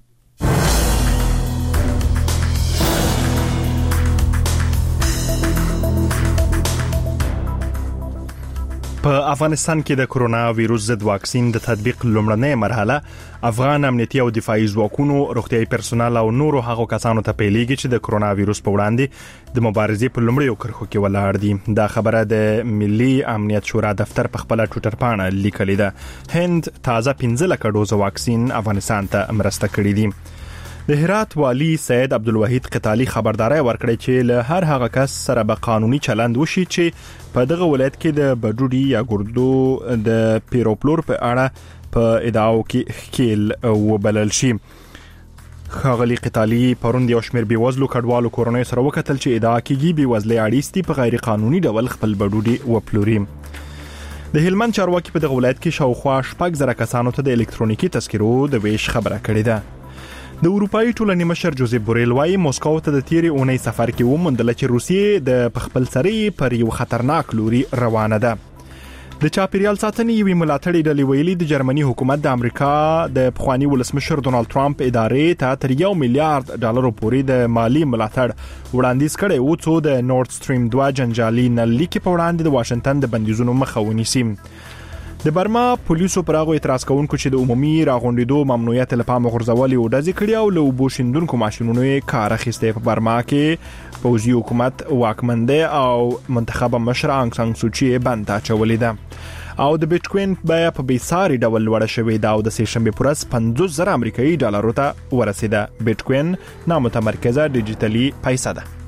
په افغانستان کې د کرونا وایروس ضد واکسین د تطبیق لومړنۍ مرحله افغان امنیتي او دفاعي ځواکونو، روغتيایي پرسونل او نورو هغو کسانو ته پیلېږي چې د کرونا وایروس په وړاندې د مبارزې په لومړیو کرښو کې ولاړ دي. دا خبره د ملي امنیت شورا دفتر په خپل ټویټر باندې لیکلې ده. هند تازه پنځه لک ډوز واکسین افغانستان ته مرسته کړې دي. د هرات والی سید عبدالوحید قتالی خبرداري ورکړی چې له هر هغه کس سره به قانوني چلند وشي چې په دغه ولایت کې د بډوډي یا ګردو د پیروپلور په اړه په ادعاو کې ښکیل وبلل شي. ښاغلي قتالی پروند یو شمېر بېوزلو کډوالو کورنۍ سره وکتل چې ادعا کیږي بېوزلۍ اړیستي په غیر قانوني ډول خپل بډوډي وپلوري. د هلمند چارواکي په دغه ولایت کې شاوخوا شپږ زره کسانو ته د الکترونیکي تذکرو د ویش خبره کړې ده. د اروپאי ټولنې مشر جوزیف بوریل وايي موسکو ته د تیرې اونۍ سفر کې وموندل چې روسیې د خپل سري پر یو خطرناک لوري روانه ده. د چاپیریال ساتنې یوې ملاتړې ډلې ویلي د جرمني حکومت د امریکا د پخوانی ولسمشر ډونالد ټرمپ ادارې ته تر یو میلیارډ ډالر پورې د مالی ملاتړ وړاندیز کړی و څو د نورد سټریم دوه جنجالي نل لیکي په وړاندې د واشنگټن د بندیزونو مخه ونیسي. د برما پولیسو پر هغه اعتراض کوونکو چې د عمومي راغونډېدو ممنوعیت له پامه غورځولې او ډزې کړې او له اوبو شیندونکو ماشینونو یې کار اخیستی. په برما کې پوځي حکومت واکمن دی او منتخبه مشر انګ سان سوچي بند اچولې ده او د بیټکوین بیه په بیساري ډول لوړه شوې ده او د سې شنبې پر ورځ پنځوس زره امریکایي ډالرو ته ورسېده. بیټکوین نامتمرکزه ډیجیټلي پیسه ده.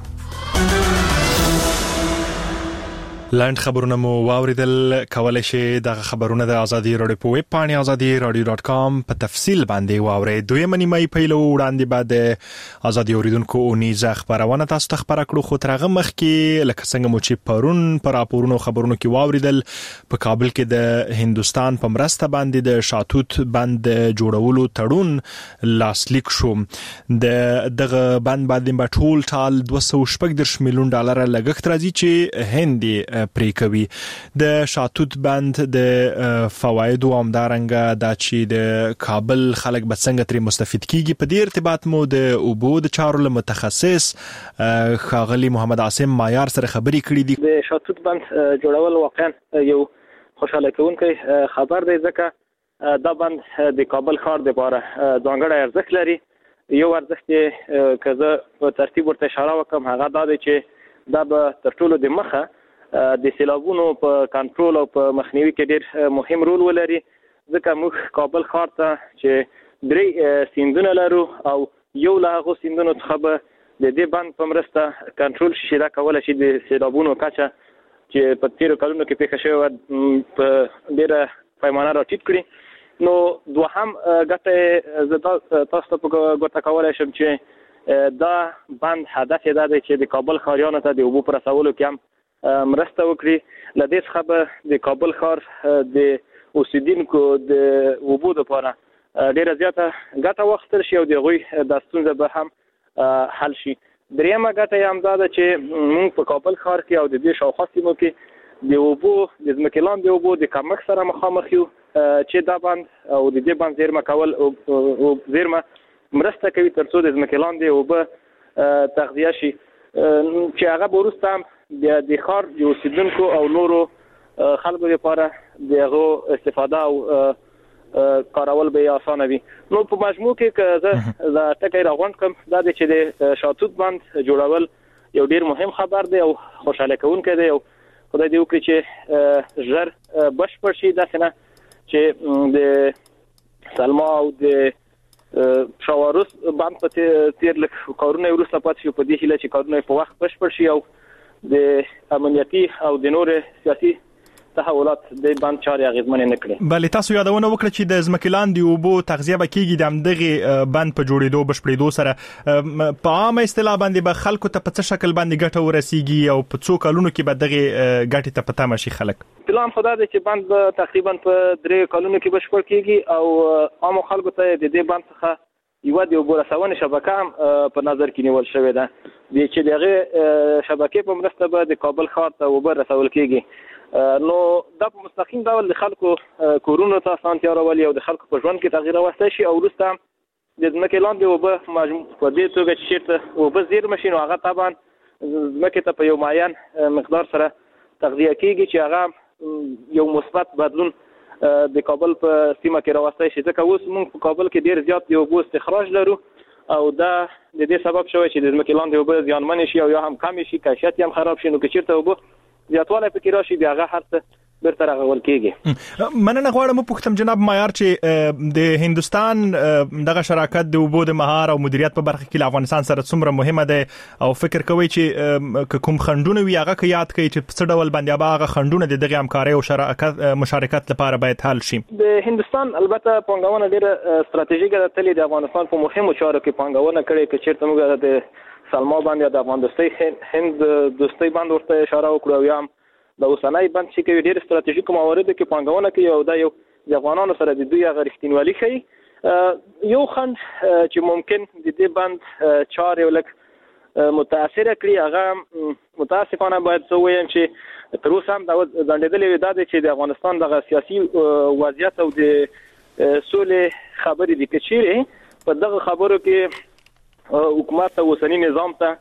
لاند خبرونه مو واوریدل. کولای شئ دغه خبرونه د ازادي رادیو په ویب پاڼه ازادي رادیو ډاٹ کام په تفصیل باندې واورئ. دویمه نیمه پیلو وړاندې بعد ازادي اوریدونکو اونیزه خبرونه تاسو ته خبره کړو، خو ترغه مخ کې لکه څنګه مو چې پرون پر راپورونو خبرونو کې واوریدل په کابل کې د هندستان په مرسته باندې د شاتوت بند جوړولو تړون لاسلیک شو. د دغه بند باندې ټول ټال دوه سوه شپږ میلیون ډالر لګښت راځي چې هند پرې کوي. د شاتوت بند د فواید او همدارنګه د چې د کابل خلک به څنګه ترې مستفید کیږي په دې ارتباط مو د اوبو د چارو له متخصص ښاغلي محمد عاصم مایار سره خبرې کړې دي. د شاتوت بند جوړول واقعا یو خوشاله کوونکی خبر دی ځکه دا بند د کابل ښار لپاره ځانګړی ارزښت لري. یو ارزښت چې که زه په ترتیب ورته اشاره وکړم هغه دا دی چې دا به تر ټولو د مخه د سیلابونو په کنټرول او په مخنیوي کې ډېر مهم رول ولري ځکه موږ کابل ښار ته چې درې سیندونه لرو او یو له هغو سیندونو څخه به د دې بند په مرسته کنټرول شي. دا کولی شي د سیلابونو کچه چې په تیرو کلونو کې پیښه شوې وه په ډېره پیمانه راټیټ کړي. نو دوهم ګټه زه تاسو ته په ګوته کولی شم چې دا بند هدف یې دا دی چې د کابل ښاریانو ته د اوبو په رسولو کې هم مرسته وکړي. له دې څخه به د کابل ښار د اوسیدونکو د اوبو لپاره ډېره زیاته ګټه واخیستل شي او د هغوی دا ستونزه به هم حل شي. دریمه ګټه یې همدا ده چې موږ په کابل ښار کې او د دې شاوخوا سیمو کې د اوبو د ځمکې لاندې اوبو د کمښت سره مخامخ یو چې دا بند او د دې بند زیرمه کول او زیرمه مرسته کوي تر څو د ځمکې لاندې اوبه تغذیه شي چې هغه به وروسته هم بیا د ښار د اوسېدونکو او نورو خلکو لپاره د هغو استفاده او کارول به یې اسانه وي. نو په مجموع کې که زه دا ټکی راغونډ کړم دا دی چې د شاتوت بند جوړول یو ډیر مهم خبر دی او خوشاله کوونکی دی او خدای دې وکړي چې ژر بشپړ شي، داسې نه چې د سلما او د شاوروس بند په تیر لک کارونه وروسته پاتې شو، په دې هیله چې کارونه په وخت بشپړ شي او د امنیتي او د نور سیاسي تحولات د بند چارې اغیزمن نه کړي. بلې تاسو یادونه وکړه چې د ځمکې لاندې اوبو تغذیه به کیږي د همدغه بند په جوړېدو بشپړېدو سره. په عامه اصطلاح باندې به خلکو ته په څه شکل باندې ګټه ورسیږي او په څو کلونو کې به دغه ګټې ته پته مشي خلک؟ پلان خو دا دی چې بند به تقریبا په درې کلونو کې بشپړ کیږي او عام خلکو ته د دې بند څخه یو د اوبو رسونې شبکه هم په نظر کې نیول شوې ده چې دغه شبکې په مرسته به د کابل ښار ته اوبه رسول کیږي. نو دا په مستقیم ډول د خلکو کورونو ته اسانتیا راولي او د خلکو په ژوند کې تغییر راوستی شي او وروسته د ځمکې لاندې اوبه په دې توګه چې چېرته اوبه زیرمه شي نو هغه طبعا ځمکې ته په یو معین مقدار سره تغذیه کیږي چې هغه یو مثبت بدلون د کابل په سیمه کې راوستی شي. ځکه اوس موږ په کابل کې ډیر زیات د اوبو استخراج لرو او دا د دې سبب شوی چې د ځمکې لاندې اوبه زیانمنې شي او یا هم کمې شي، کیفیت هم خراب شي. نو که چېرته اوبه زیاتوالی پکې راشي بیا هغه هر څه بیرته رغول کېږي. مننه غواړم وپوښتم جناب مایار چې د هندوستان دغه شراکت د اوبو د مهار او مدیریت په برخه کې له افغانستان سره څومره مهمه ده او فکر کوي چې کوم خنډونه وي هغه کې یاد کړئ چې په څه ډول باندې به هغه خنډونه د دغه همکارۍ او شراکت مشارکت لپاره باید حل شي؟ د هندوستان البته پانګونه ډېره ستراتیژیکه ده، تل د افغانستان په مهمو چارو کې پانګونه کړې که چېرته موږ د سلما باندې د افغان دوستۍ هند دوستۍ باندې ورته اشاره وکړو او یا هم د اوسنۍ بند چې کوي ډېر ستراتیژیکو مواردو کې پانګونه کوي او دا یو د افغانانو سره د دوی هغه رښتینولي ښیي. یو خنډ چې ممکن د دې بند چارې لږ متاثره کړي هغه متاسفانه باید زه ووایم چې تر اوسه هم دا ځنډېدلې وي دا دی چې د افغانستان دغه سیاسي وضعیت او د سولې خبرې دي که چیرې په دغه خبرو کې حکومت ته اوسني نظام ته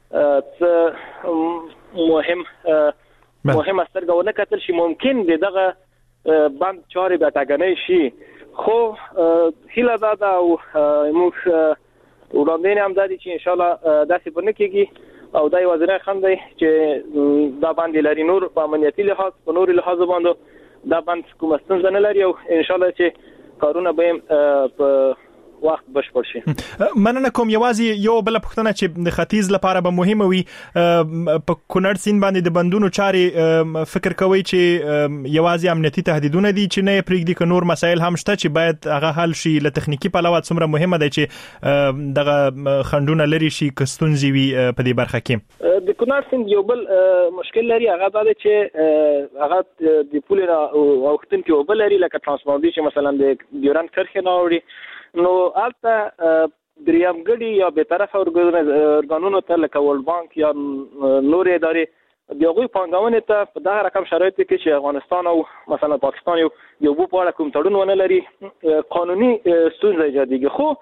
څه مهم مهمه سترګه ونه کتل شي ممکن د دغه بند چارې به ټاکنۍ شي. خو هیله دا ده او موږ وړاندوینې هم دا دي چې انشاءالله داسې به نه کېږي او دا یوازینی خنډ دی چې دا بند لري. نور په امنیتي لحاظ په نورو لحاظو باندې دا بند کومه ستونزه نه لري او انشاءالله چې کارونه به هم په وخت بشپړ شي. مننه کوم. یوازې یو بل پوښتنه چې د ختیځ لپاره به مهمه وي په کونړ سیند باندې د بندونو چارې فکر کوي چې یوازې امنیتي تهدیدونه دي چې نه پرېږدي که نور مسایل هم شته چې باید هغه حل شي؟ له تخنیکي پلوه څومره مهمه ده چې دغه خنډونه لري شي که ستونزې وي په دې برخه کې؟ د کونړ سیند یو بل مشکل لري هغه دا دی چې هغه د پولې اوښتونکي اوبه لري لکه ترانسفارمر چې مثلا د ډیورنډ کرښې نه اوړي. نو البته دریمګړي یا به طرفه ارګانونو ته لکه ورلد بانک یا نور ادارې د هغوی پانګونې ته په دغه رقم شرایطو کې چې افغانستان او مثلا پاکستان یو یو بو په اړه کوم تړون ونه لري قانوني ستونزه ایجادېږي. خو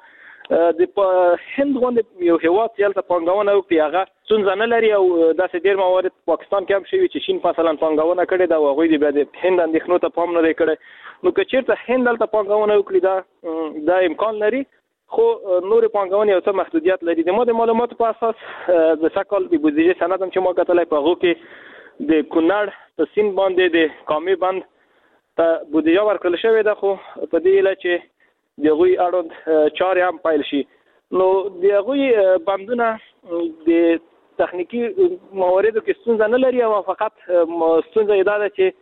د هند غوندې یو هېواد چې هلته پانګونه وکړي هغه ستونزه نه لري او داسې ډېر موارد پاکستان کې هم شوي چې چین مثلا پانګونه کړې ده او هغوی د بیا د هند اندېښنو ته پام نه دی کړی. نو که چېرته هند هلته پانګونه وکړي دا دا امکان لري خو نورې پانګونې یو څه محدودیت لري. د ما د معلوماتو په اساس د سږ کال د بودیجې سند هم چې ما کتلی په هغو کې د کونړ په سیند باندې د کامې بند ته بودیجه ورکړل شوې ده خو په دې هیله چې د هغوی اړوند چارې هم پیل شي. نو د هغوی بندونه د تخنیکي مواردو کې ستونزه نه لري او فقط ستونزه یې دا ده چې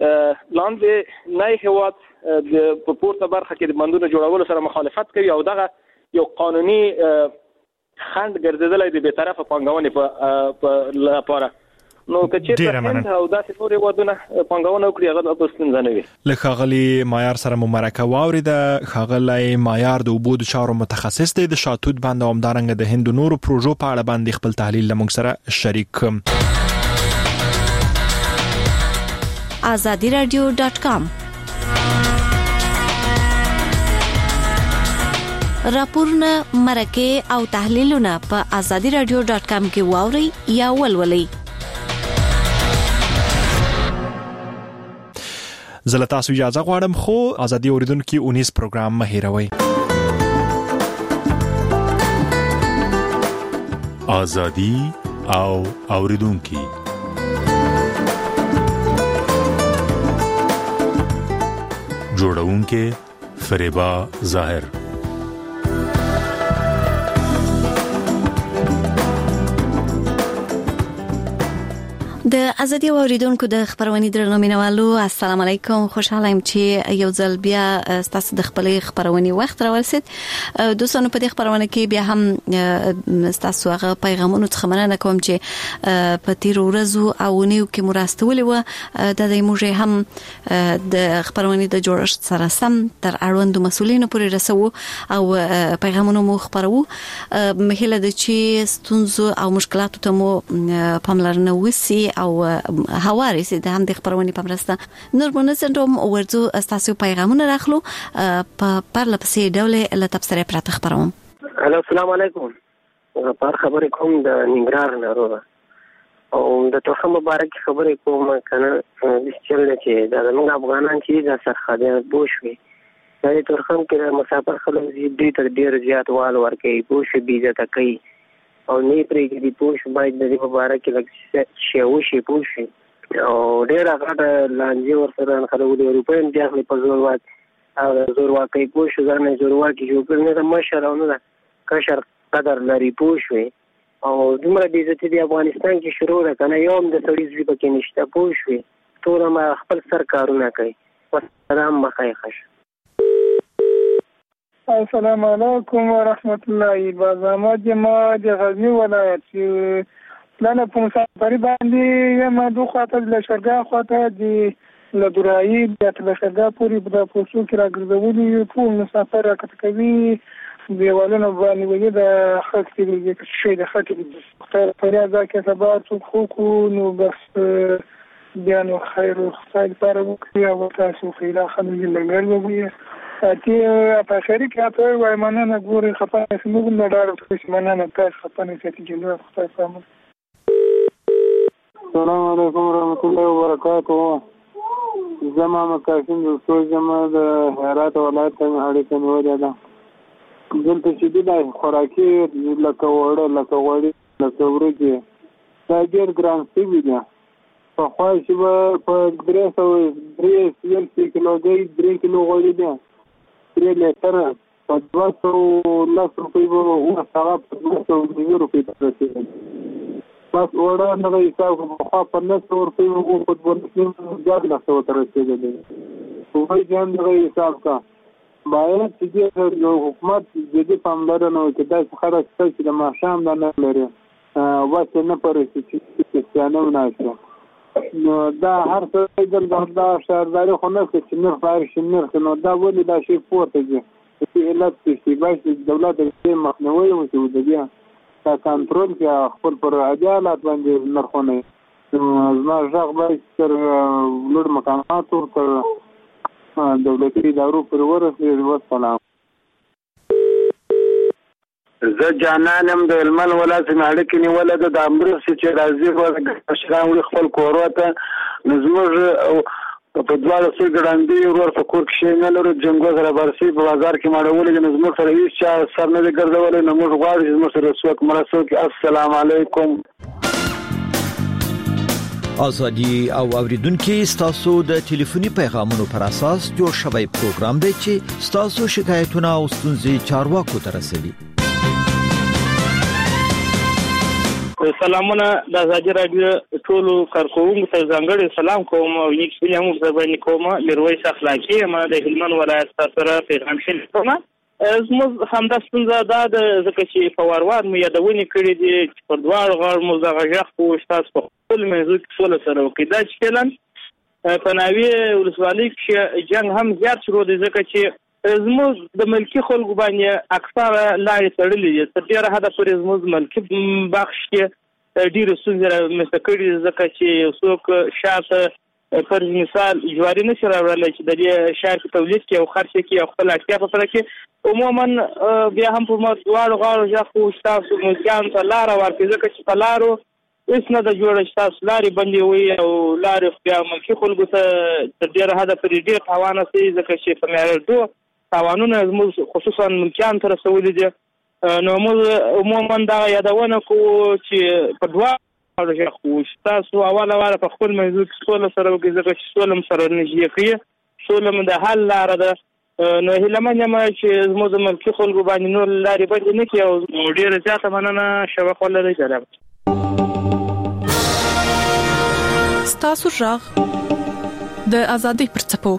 لاندې نه هېواد په پورته برخه کې د بندونو جوړولو سره مخالفت کوي او دغه یو قانوني خنډ ګرځېدلی د بې طرفه پانګونې په لپاره. نو کچې هند او داسې نورې ودونه پنګونه وکړي هغه د ستونزه نه وي. له ښاغلي مایار سره مو مرکه واورېده. ښاغلی مایار د اوبو د چارو متخصص دی د شاتوت بند او همدارنګه د هند نورو پروژو په اړه باندې خپل تحلیل له موږ سره شریک کړم. azadi radio dot com راپورونه مرکه او تحلیلونه په azadi radio dot com کې واوري یا ولولئ. زه تاسو اجازه غواړم خو ازادي اوریدونکو اونیس پروګرام مه هیروئ. ازادي او اوریدونکو جوړونکې فریبا ظاهر. د ازادي اوریدونکو د خبرونې درنومینوالو السلام علیکم. خوشاله یم چې یو ځل بیا تاسو د خپلې خبرونې وخت راورسید. دوستانو په دې خبرونه کې بیا هم تاسو هغه پیغامونو څخه مننه کوم چې په تیر ورځو او نیو کې مراستولې و د دې موږ هم د خبرونې د جوړښت سره سم تر اړوندو مسولینو پورې رسو او پیغامونو مو خبرو. مهله د چې ستونزو او مشکلاتو ته مو پاملرنه وسی او هواري سي د هم د خبرونې په مرسته نور منځندوم ورځو تاسو پیغامونه راخلو په پرله پسې ډول له تبصره پراته خبروم. السلام علیکم. په خبرې کوم د ننګرهار ناروغه او د توخه مبارک خبرې کوم کنه د چل چې د موږ افغانان چې د سرخدان بوشوي د تورخم کې مسافر خلک دې تر ډیر زیات وال ورکې بوش بيزه تکي او نه پرې کې پوش باید د مبارک لکه شیو شي پوش او ډیر هغه لانجه ورسره خلک د اروپاین داخلي په زور وات او زور واکې پوش ځنه زور واکې جو په نه مشرونه ده کشر قدر لري پوش وي او دومره د عزت دی افغانستان کې شروع ده کنه یو د سړي زی په کې نشته پوش وي ټول ما خپل سرکارونه کوي. والسلام بخیر. السلام علیکم ورحمت الله وبرکاته. جماعه د غزنی ولایت چې لنه په مسافرۍ باندې یم دوه خاطر له شرګا خاطر د لدورای د شرګا پوری په پوسو کې راګرځولي ټول مسافر راکټ کوي دیوالونه باندې وګړي د خاص کې شي د خاطر خیر پریا ځکه سبا څو خو نو بس بیا نو خیر او خیر پر وکړي او تاسو خیره خلک لنګر وګورئ چې په خیري کې تاسو وای مننه ګوري خپه سمون نه ډار چې مننه تاسو خپه نه چې جنو خدای سلام. السلام علیکم ورحمت الله وبرکاته. زما مکاسم د ټول زما د هرات ولایت ته اړیکه نیولې ده. دلته چې د خوراکي لکه وړه لکه وړي لکه ورګي دا ډېر ګران شوي دي. په خوا چې په درې سوه درې سوه کیلو دی درې کیلو غوړي دي درې لیټر په دوه سوه لس روپۍ به اوه سوه په دوه سوه نوي روپۍ ته رسېږي. بس وړه دغه حساب کړو پخوا په نهه سوه روپۍ به اوه په دوه نیم زیات لس سوه ته رسېدلی. هغوی چې هم دغه حساب کا باید چې د حکومت جدي پاملرنه وکړي. داسې خلک شته چې د ماښام دا نه لري بس یې نه پرېږدي چې کریستیانه وناشي. نو دا هر څه دلته دا شهرداري خو نه کوي چې نرخ عایش نرخ نو دا ولې دا شی پورته ځي چې علت چې باید دولت د مخنیوي وکړي د بیا دا کنټرول کې خپل پر عدالت باندې نرخونه. زما ځغ باید تر لوړ مقاماتو تر دولتي ادارو پر ورسېږي. والسلام. زه جانانم د هلمند ولایت اړیکې نیوله ده د امرس چې راځي مشران وړي خپل کورو ته نو زموږ په دواړو سوی ګړندي ورور په کور کې شی نه لرو جنګو سره برسي په بازار کې ماړولې نو زموږ سره هېڅ چا سر نه دی ګرځولی نو موږ غواړو چې زموږ سره څوک مرسته وکړي. السلام علیکم. ازادي او اوریدونکو ستاسو د ټلیفوني پیغامونو پر اساس جوړ شوی پروګرام دی چې ستاسو شکایتونه او ستونزې چارواکو ته رسوي. سلامونه د ازادي رادیو ټولو کارکوونکو ته ځانګړی سلام کوم او یک سلام ورته باندې کوم. میرویس اخلاقی ما د هلمند ولایت سره پیغام شریک کوم. زموږ همدا ستونزه دا ده ځکه چې په وار وار مو یادونې کړې دي چې پر دواړو غاړو مو دغه غږ کوو ستاسو په خپل منځو کې سوله سره وکړي. دا چې فعلا په ناوې ولسوالۍ کې جنګ هم زیات شروع دی ځکه چې زموږ د ملکي خلکو باندې اکثره لارې تړلې دي. تر ډېره حده پورې زموږ ملکي بخش کې ډېرې ستونزې رامنځته کړي دي ځکه چې یو څوک شاته فرض مثال جواري نشي راوړلی چې د دې شهر کې تولید کړي او خرڅ کړي او خپل اړتیا په پوره کړي. عموما بیا هم په دواړو غاړو ځکه خو ستاسو ملکیانو ته لاره ورکړي ځکه چې په لارو هېڅ نه ده جوړه چې تاسو لارې بندې وي او لارې بیا ملکي خلکو ته تر ډېره حده پورې ډېر تاوان رسوي ځکه چې په معیارډو تاوانونه زموږ خصوصا ملکیانو ته رسولي دي. نو موږ عموما دغه یادونه کوو چې په دواړو خو تاسو اوله واره په خپل موضوع کې سوله سره وکړئ ځکه چې سوله مو سره نږدې کوي، سوله مو د حل لاره ده. نو هیلهمن یم چې زموږ د ملکي خلکو باندې نور لارې بندې نه کړي او ډېره زیاته مننه شوق ولرئ. جناب ستاسو غږ د ازادۍ پر څپو.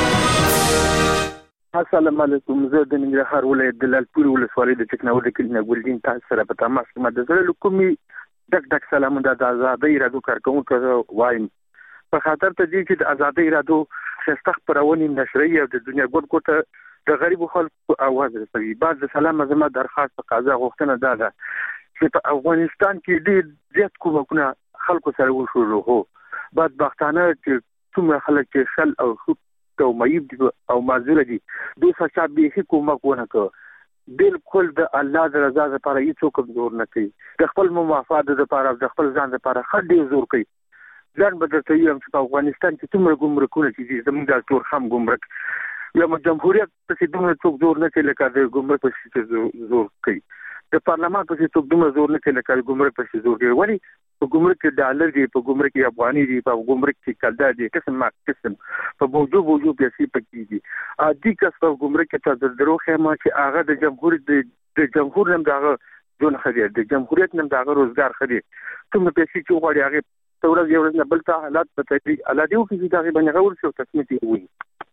السلام علیکم. زه د ننګرهار ولایت د لالپورې ولسوالۍ د ټکنالوژي کلینه ګلدین تاسو سره په تماس کې د زړه کومي ډک ډک سلامونه د ازادۍ رادیو کارکونکو وایم. په خاطر ته دي چې د ازادۍ رادیو شستخ پرونی نشري او د دنیا ګډ ګټه د غریب خلکو आवाज رسوي. بعد د سلام زما درخواست قضا غوښتنه ده ده چې په افغانستان کې ډېر زیات کومکونه خلکو سره وشول. هو بدبختانه چې څومره خلک چې شل او خود او مېب دي او معذور دي دوی څخه به کومک ونه کوي. بالکل د الله د رضا لپاره هیڅ کوم زور نه کوي. د خپل مفاد لپاره د خپل ځان لپاره خډي زور کوي. ځان بدلته یم چې په افغانستان کې څومره ګمرکونه چې زموږ د ټول هم ګمرک یا جمهوریت په دومره څوک زور نه کوي لکه د ګمرک په زور کوي. د پارلمان په څوک دومره زور نه کوي لکه د ګمرک په زور کوي. ولی په ګمرک کې ډالر دی، په ګمرک کې افغاني دی، په ګمرک کې کلدا دی، قسم ما قسم په موجود وجود پیسې پکې دي. ا دې کس په ګمرک کې ته درو خیمه چې هغه د جمهوریت د جمهور نم دغه جون خدي د جمهوریت نم دغه روزګار خدي کوم پیسې چې وغواړي هغه تورز یو نه بل ته حالات په تدریج الادیو کې دغه باندې غوړ شو تصمیت وي.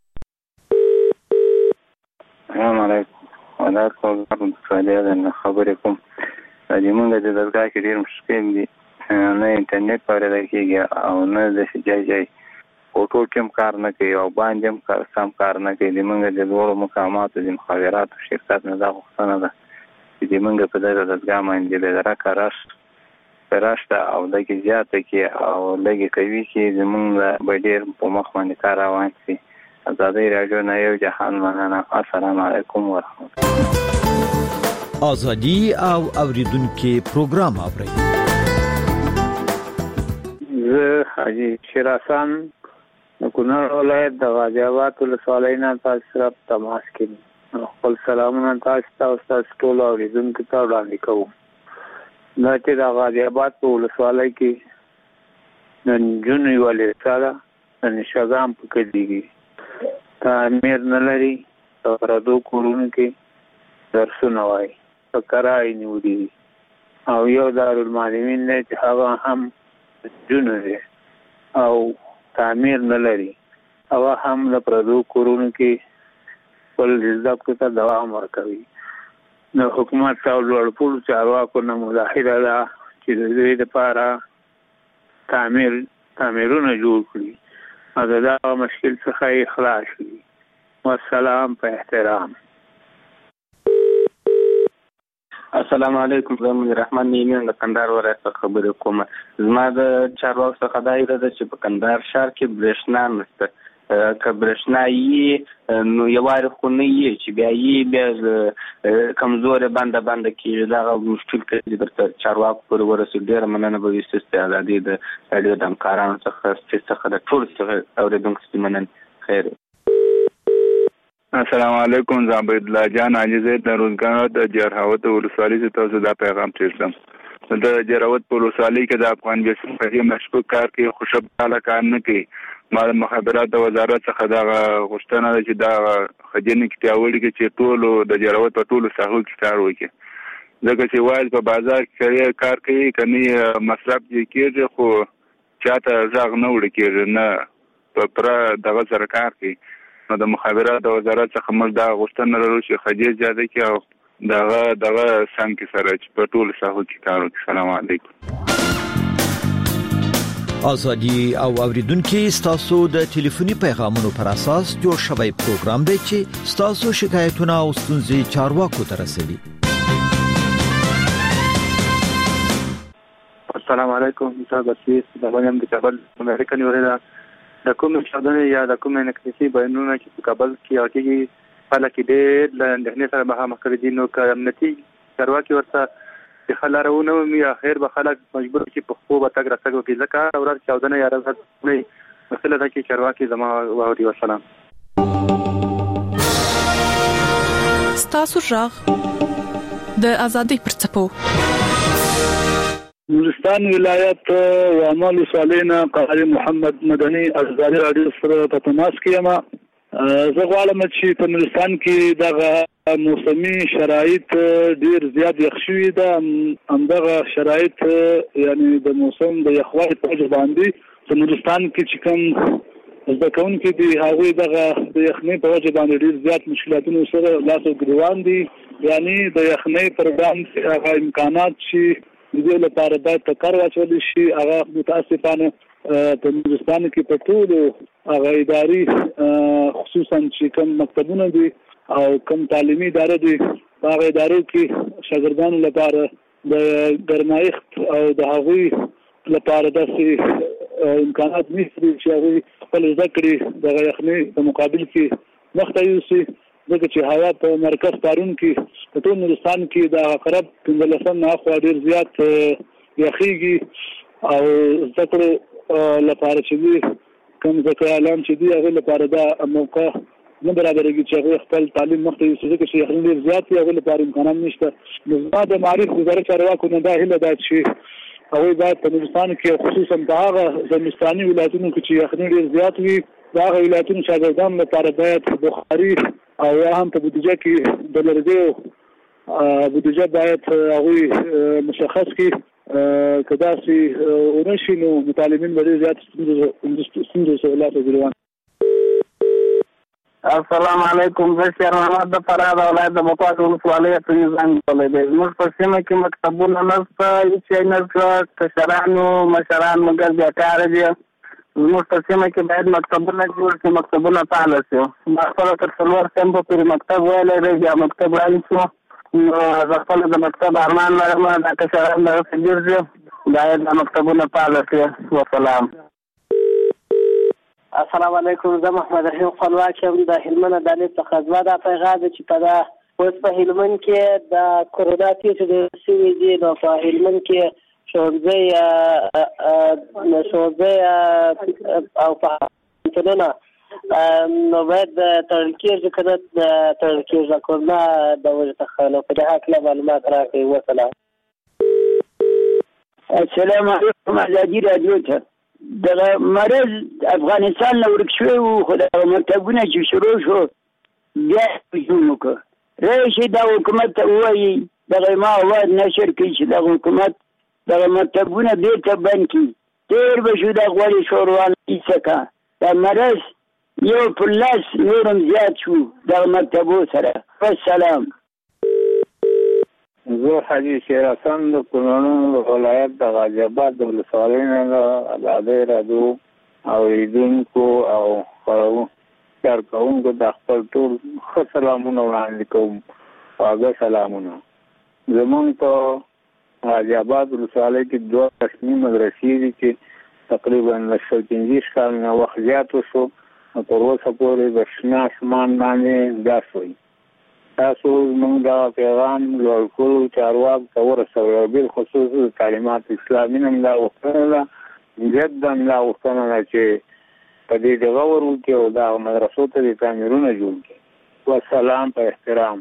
السلام علیکم. ولا کوم څه خبرې کوم د موږ د دغه کې ډیر مشکل دي، نه انټرنیټ پرې راکېږي او نه د شجاع جای اوټو ټیم کار نه کوي او باندې هم کار سم کار نه کوي. د موږ د لوړو مقاماتو د مخابراتو شرکت نه دا غوښتنه ده چې د موږ په دغه دغه باندې د درکه راش پراشته او دغه زیاته کې او لګي کوي چې زمونږ د ډیر په مخ باندې کار روان شي. ازادۍ رادیو نه یو جهان مننه. السلام علیکم ورحمت الله. ازادي او اوریدونکو پروګرام اوري. زه حاجی شیراسان د کونړ ولایت د غازی آباد ولسوالۍ نه تاسو سره تماس کوم. خپل سلامونه تاسو ته او تاسو ټول اوریدونکو ته وړاندې کوم. دا چې د غازی آباد په ولسوالۍ کې نن جون یوالې سره نن شګام پکې دیږي تعمیر نه لري او پردو کورونو کې درسونه وایي په کرای نیولې او یو دارالمعلمین نه چې هغه هم جون دی او تعمیر نه لري او هم د پردو کورونو کې خپل عزت ته دوام ورکوي. نو حکومت او لوړپوړو چارواکو نه ملاحظه ده چې د دې لپاره تعمیر تعمیرونه جوړ کړي او دا مشکل څخه خلاص شي. والسلام په احترام. السلام علیکم. زه مې رحمان نیمه د کندهار ولایت خبرې کوم. زما د چارواکو څخه دا ایره ده چې په کندهار ښار کې برېښنا نشته. که برېښنا یې نو یوارې خو نه یې چې بیا یې بیا کمزورې بنده بنده کېږي. دغه مشکل کې درته چارواکو پورې ورسېږي. ډېره مننه به وي ستاسو د ازادۍ د راډیو د همکارانو څخه څخه د ټولو څخه اورېدونکو څخه مننه. خیر. السلام علیکم. زه عبدالله جان عاجزه د روزګار د جرهاوت ولسوالۍ څخه تاسو دا پیغام ترسم. د جرهاوت په ولسوالۍ کې د افغان بیسم په مشکوک کار کې خوشبخاله کار نه کوي. ما د مخابرات د وزارت څخه دا غوښتنه ده چې دا خجنې کې پیاوړي کې چې ټول د جرهاوت په ټولو ساحو کې کار وکړي. ځکه چې وایي په بازار کې کار کوي کني مصرف دې کېږي خو چاته ځاغ نه وړي کېږي نه په پر دغه سره کار کوي. نو د مخابراتو وزارت څخه موږ دا غوښتنه لرو چې خدای زیاده کړي او دغه دغه څنګه سره چې په ټول ساحو کې کار وکړي. السلام علیکم. ازادي او اوریدونکو ستاسو د ټلیفوني پیغامونو پر اساس جوړ شوی پروګرام دی چې ستاسو شکایتونه او ستونزې چارواکو ته رسوي. السلام علیکم. تاسو بسیس د باندې د کابل امریکا نیولې د کوم شاندنه یا د کوم انکتیسي بیانونه چې په کابل کې راکېږي فعلا کې ډېر لاندې سره به مخکې دي نو کمنټي چارواکي ورته د خلارونه مې اخر به خلک مجبور چې په خو به تګ راتګ وکړي ځکه اورات چاودنه یا راځي مسله ده چې چارواکي زما واوري. والسلام. ستاسو ژغ د ازادۍ پر څپو. نورستان ولایت وعمل صالحنا قاری محمد مدني ازادي رادیو سره په تماس کې یم. زه غواړم چې په نورستان کې دغه موسمي شرایط ډیر زیات یخ شوي ده. همدغه شرایط یعنی د موسم د یخوالي په وجه باندې په نورستان کې چې کوم زده کوونکي دي هغوی دغه د یخنۍ په وجه باندې ډیر زیات مشکلاتونو سره لاس او ګریوان دي. یعنی د یخنۍ پر وړاندې هغه امکانات چې د دې لپاره باید په کار واچول شي هغه متاسفانه په نورستان کې په ټولو هغه اداري خصوصا چې کوم مکتبونه دي او کوم تعلیمي ادارې دي هغه ادارو کې شاګردانو لپاره د ګرمایښت او د هغوی لپاره داسې امکانات نشته چې هغوی خپل زده کړې د یخنۍ په مقابل کې مخته یوسي ځکه چې هوا په مرکز پارون کې په ټول نورستان کې د قرب پنځلسم نه خوا ډېر زیات یخیږي او زده کړو لپاره چې دي کوم ځکه اعلان چې دي هغه لپاره دا موقع نه برابرېږي چې هغه خپل تعلیم مخته یوسي ځکه چې یخنۍ ډېر زیات وي هغه لپاره امکانات نشته. نو زما د معارف وزارت چارواکو نه دا هیله ده چې هغوی باید په نورستان کې خصوصا په هغه زمستاني ولایتونو کې چې یخنۍ ډېر زیات وي د هغه ولایتونو شاګردانو لپاره باید بخاري او یا هم په بودیجه کې د لرګیو بودیجه باید هغوی مشخص کړي. که داسې ونشي نو متعلمین به ډېر زیات ستونزو سهولات وګوري. السلام علیکم. زه شیر محمد د فراه د ولایت د مقواس ولسوالۍ څخه زنګ کولی دی. زموږ په سیمه کې مکتبونه نشته، هېڅ شی نشته، کشرانو مشران مګر بیکاره دي. زموږ په سیمه کې باید مکتبونه جوړ شي، مکتبونه فعاله شي. ما خپله تر څلور سیمه پورې مکتب ویلی دی، بیا مکتب رایل شو. نو زه خپله د مکتب ارمان لرم دا کشران دغسې ګرځي، باید دا مکتبونه فعاله شي. وسلام. السلام علیکم. زه محمد رحیم خپلواک یم د هلمند عدالت څخه. زما دا پیغام دی چې په دا اوس په هلمند کې د کرونا کیسې ډېر شوي دي، نو په هلمند کې ښوونځی ښوونځی او پوهنتونونه نو باید تړل کېږي که نه تړل کېږي د کرونا د وجې څخه. نو په دې هکله معلومات راکړئ. وسلام. السلام علیکم. ازادي راډیو ته دغه مرض افغانستان نه ورک شوی و، خو دغه مکتبونه چې شروع شو بیا هجوم وکړه. راشي دا حکومت ته ووایي دغه ما اواز نشر کړي چې دغه حکومت دغه مکتبونه بېرته بند کړي. تېر به شو دا غوړې شوروان ایسکه دا مرض یو پر لاس نورم زیات شو دغه مکتبو سره. والسلام. زه حاجي شیر حسن د کونړ ولایت د غازي آباد د ولسوالۍ نه د ازادۍ راډیو اورېدونکو او کارکوونکو د خپل ټول ښه سلامونه وړاندې کوم. خواږه سلامونه. زمونږ په غازي آباد ولسوالۍ کې دوه رسمي مدرسې دي چې تقریبا له شل پنځه کال نه وخت زیات وشو، تر اوسه پورې د شنه اسمان باندې درس وایي. تاسو موږ دا پیغام لوړ کړو چارواکو ته ورسوئ، بالخصوص د تعلیمات اسلامي نه دا غوښتنه ده، جدا دا غوښتنه ده چې په دې دغه ور وکړي او دا مدرسو ته د تعمیرونه جوړ کړي. والسلام. په احترام.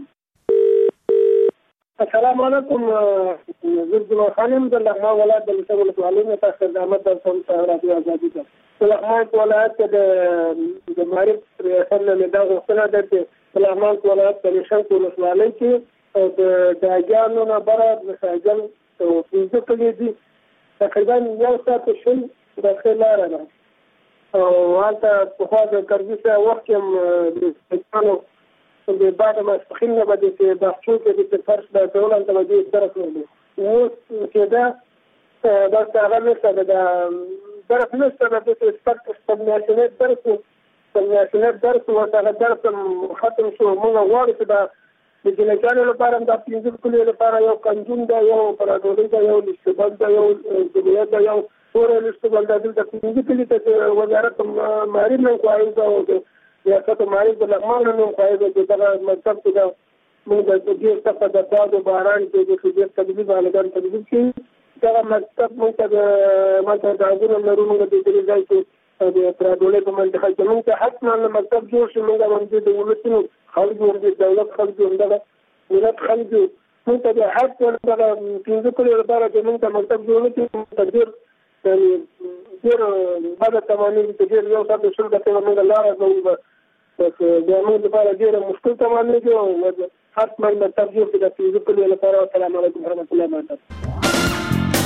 السلام علیکم. زه ګلو خانم د لغمان ولایت د لسه ولسوالۍ نه تاسو د احمد درسم راډیو ازادي ته. د لغمان ولایت کې د معرف ریاست نه دا غوښتنه ده چې د لغمان ولایت د شنک ولسوالۍ کې د داګانو نه بره د ساجل او پنځه کلي دي تقریبا یو ساعت شل داخله لاره ده. او هلته پخوا د کرزي سره وخت هم د پاکستانو د بعد ماسپخین نه به د بحثو کې د فرش د ټول هلته به دې درس نه دی اوس چې دا دا هغه نشته د درس نشته د سپک سپمیاشنیت درس سپمیاشنیت درس ورته درس ختم شو موږ غواړو چې دا د جلګانو لپاره د پنځه کلیو لپاره یو قانون دا یو پرادولي دا یو لستبل دا یو جمهوریت دا یو ټول لستبل دا د پنځه کلیو ته وزارت مالی نه کوي دا او د ریاست مالی د لغمان نه کوي دا د مکتب ته موږ د دې څخه د داد باران کې د فزیک تدریس باندې تدریس کې دا مکتب موږ د ماته دا غوړم لرو موږ د دې ځای کې د پرادولي په منځ کې موږ حتما مکتب جوړ شي موږ باندې د ولسونو خلکو د دولت خلکو دغه ولادت خلکو موږ ته حق ورته پنځه کړي لپاره چې موږ ته مکتب جوړ کړو تدبیر ډېر بعد تمامي تدبیر یو څه شول چې موږ لاره زو بس د موږ لپاره ډېر مشکل تمامي دی او حتما مکتب جوړ کړي د پنځه کړي لپاره. السلام علیکم ورحمۃ اللہ وبرکاتہ.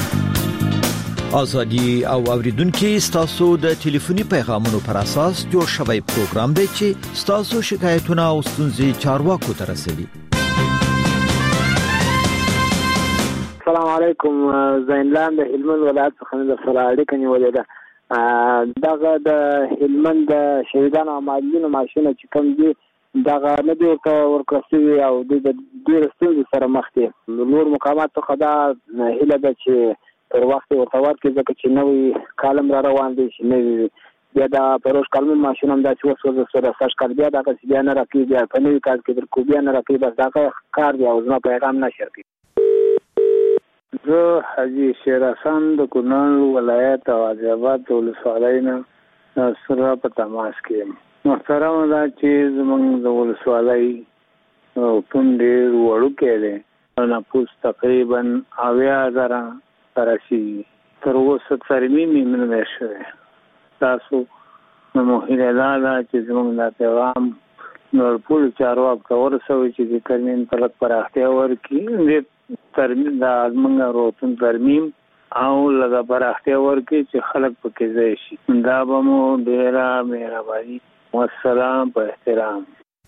ازادي او اوریدونکو ستاسو د ټلیفوني پیغامونو پر اساس جوړ شوی پروګرام دی چې ستاسو شکایتونه او ستونزې چارواکو ته رسوي. السلام علیکم. زینلان د هلمند ولایت څخه د سره اړیکه نیولې ده. دغه د هلمند د شهیدانو او معلولینو معاشونه چې کوم دي دغه نه دی ورته ورکړل او د ډېرو ستونزو سره مخ دي. نور مقامات څخه دا هیله ده چې پر وخت ورته ورکړي ځکه چې نوی کالم را روان دی چې نوی بیا د پروژ کالم ماشین هم داسې وسوځه سره سرچ کړ بیا دغه بیا نه راکړي بیا په نوي کال کې درکو بیا نه راکړي بس دغه کار دی او زما پیغام نشر کړي. زه حاجي شیر حسن د کونړ ولایت او آذربایجان ولسوالۍ نه سره په تماس کې یم. محترم دا چې زموږ د ولسوالۍ کوم ډېر وړوکی دی نفوس تقریبا اویا زره تراشي تر اوسه ترمیم نه دی شوی. تاسو نو هیله ده چې زموږ د پیغام نور ټول چارواکو ته ورسوي چې د ترمیم په لږ پراختیا ورکړي د ترمیم د زموږ روتون ترمیم او لږه پراختیا ورکړي چې خلک پکې ځای شي. دا به مو ډېره مهرباني. والسلام په احترام.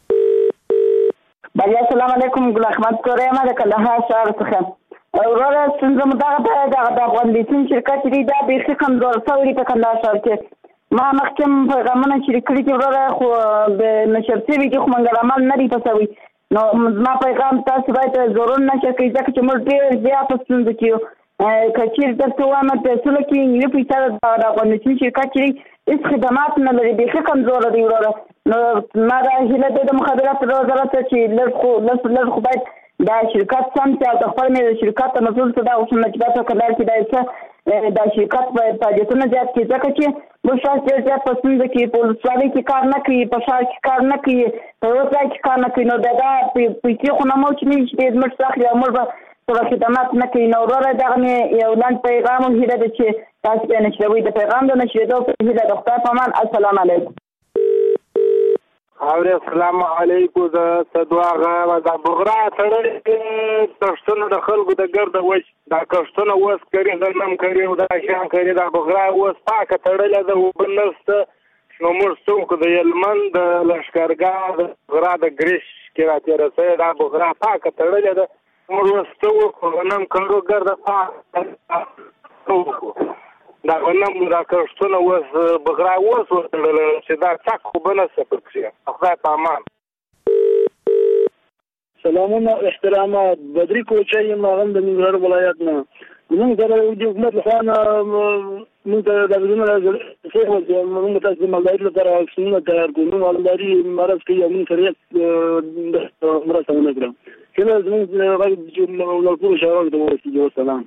بله السلام علیکم. ګل احمد کورې ما د کندهار ښار څخه وروره ستونزه مو دغه ده دغه د افغان بیسین شرکت دی دا بیخي کمزور شوی دی په کندهار ښار کې. ما مخکې هم پیغامونه شریک کړي دي وروره خو د نشر شوي دي خو منګل نه دي پسوي. نو زما پیغام تاسو باید ضرور نشر کړئ ځکه چې موږ ډېر زیات په ستونزه کې یو. که چېرې درته ووایم پیسو کې یوه پیسه د افغان بیسین شرکت چې دی هېڅ خدمات نه لري بیخي کمزوره دی وروره. نو ما دا هیله ده د مخابراتو وزارت چې لږ خو لږ لږ خو باید دا شرکت سم چې د خپل مې شرکت ته مسؤل څه دا غوښتنه چې تاسو کله کې دا څه دا شرکت په فعالیتونه زیات کې ځکه چې موږ شاید ډېر زیات په ستونزه کې په ولسوالۍ کې کار نه کوي په ښار کې کار نه کوي په یو ځای کې کار نه کوي. نو دا دا پیسې خو نه مو چې موږ ډېر زموږ څخه اخلي او موږ به ټول خدمات نه کوي. نو وروره دغه مې یو لاند پیغام هم هیله ده چې تاسو بیا نشروي د پیغام د نشرېدو په هیله د خدای په امان. السلام علیکم. اور السلام علیکم. د صدواغه د بغرا سره تشتنه د خلکو د ګرد وښ دا کښتنه وس کړي د نم کړي او د شان کړي د بغرا وس پاکه تړلې ده وبنست نو موږ څوک د یلمن د لشکرګاه د بغرا د ګریش کې راته رسې د بغرا پاکه تړلې ده موږ وستو کو نم کړو ګرد پاک دا غنم دا کښتونه وس بغرا وس وتړل چې دا څک خو بنه سپکشي. خدای په امان. سلامونه احترامات. بدري کوچي مغم د ننګرهار ولایت نه موږ سره د حکومت لخوا موږ ته د بدون څه وځي موږ تاسو د ملګرو لپاره څنګه تیار کوو مالداري مرز کې یو موږ سره مرسته ونکړو کله زموږ غږ نو ټول شاوړ د ورسېږي. والسلام.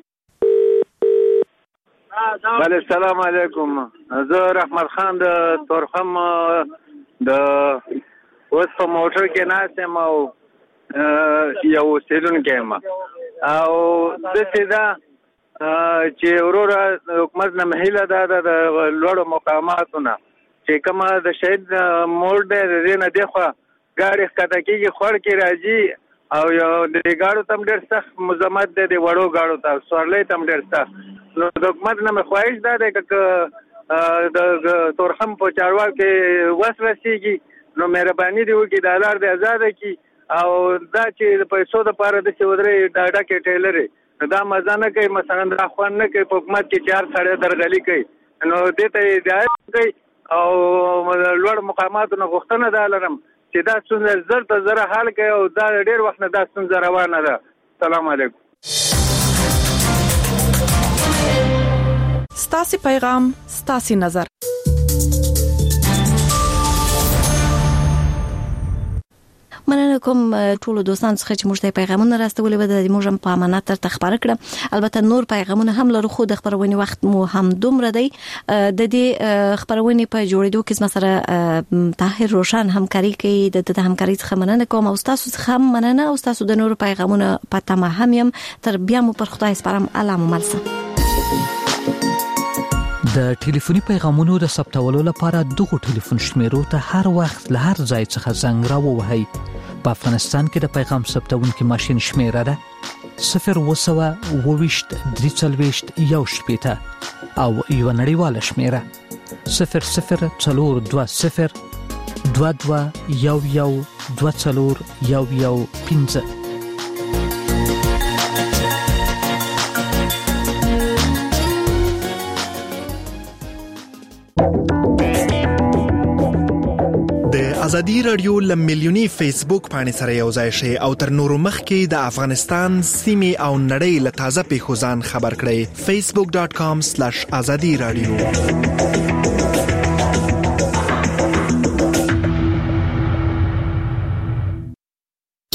بله السلام علیکم. زه رحمت خان د تورخم د اوس په موټر کې ناست یم او یو اوسېدونکی یم او داسې ده چې وروره حکومت نه هیله ده د لوړو مقاماتو نه چې کومه د شهید موړ دی د دې نه دېخوا ګاډي ښکته کېږي خوړ کې راځي او یو د ګاډو ته هم ډېر سخت مزاحمت دی د وړو ګاډو ته سوارلۍ ته هم ډېر سخت. نو د حکومت نه مې خواهش دا دی که د تورخم په چارواکو کې وس رسیږي نو مهرباني دی وکړي د لار د آزاد کی او دا چې د پیسو د پاره د چودري ډاډا کې ټیلر دا مزه نه کوي مثلا د اخوان نه کوي په حکومت کې چار سړی درغلي کوي نو دې ته هدایت کوي او لوړ مقاماتو نه غوښتنه ده لرم چې دا څنګه زر ته زر حل کوي او دا ډیر وخت نه دا څنګه روانه ده. السلام علیکم. ستاسو پیغام ستاسو نظر. مننه کوم ټول دوستان څخه چې موږ ته پیغامونه راستولې و د موږ په امانت تر تخبر کړه. البته نور پیغامونه هم لرو خو د خبرونې وخت مو هم دومره دی. د دې خبرونې په جوړېدو کې مسره طاهر روشن همکاري کوي. د د همکاري څخه مننه کوم او تاسو څخه هم مننه او تاسو د نور پیغامونه په تمه هم يم. تر بیا مو پر خدای سپارم. الله مو ملسه. د ټلیفوني پیغامونو د ثبتولو لپاره دغه ټلیفون شمیرو ته هر وخت له هر ځای څخه زنګ راووهئ. په افغانستان کې د پیغام ثبتونکو ماشين شمیره ده صفر وسوه وویشت درې څلوېښت یو شپېته او یو نړیواله شمیره صفر صفر څلور دوه صفر دوه دوه یو یو دوه څلور یو یو پنځه. ازادي رادیو لمیلیونی فیسبوک باندې سره یو ځای شي او تر نورو مخکې د افغانستان سیمې او نړۍ له تازه پیښو ځان خبر کړئ. facebook dot com slash azadi radio.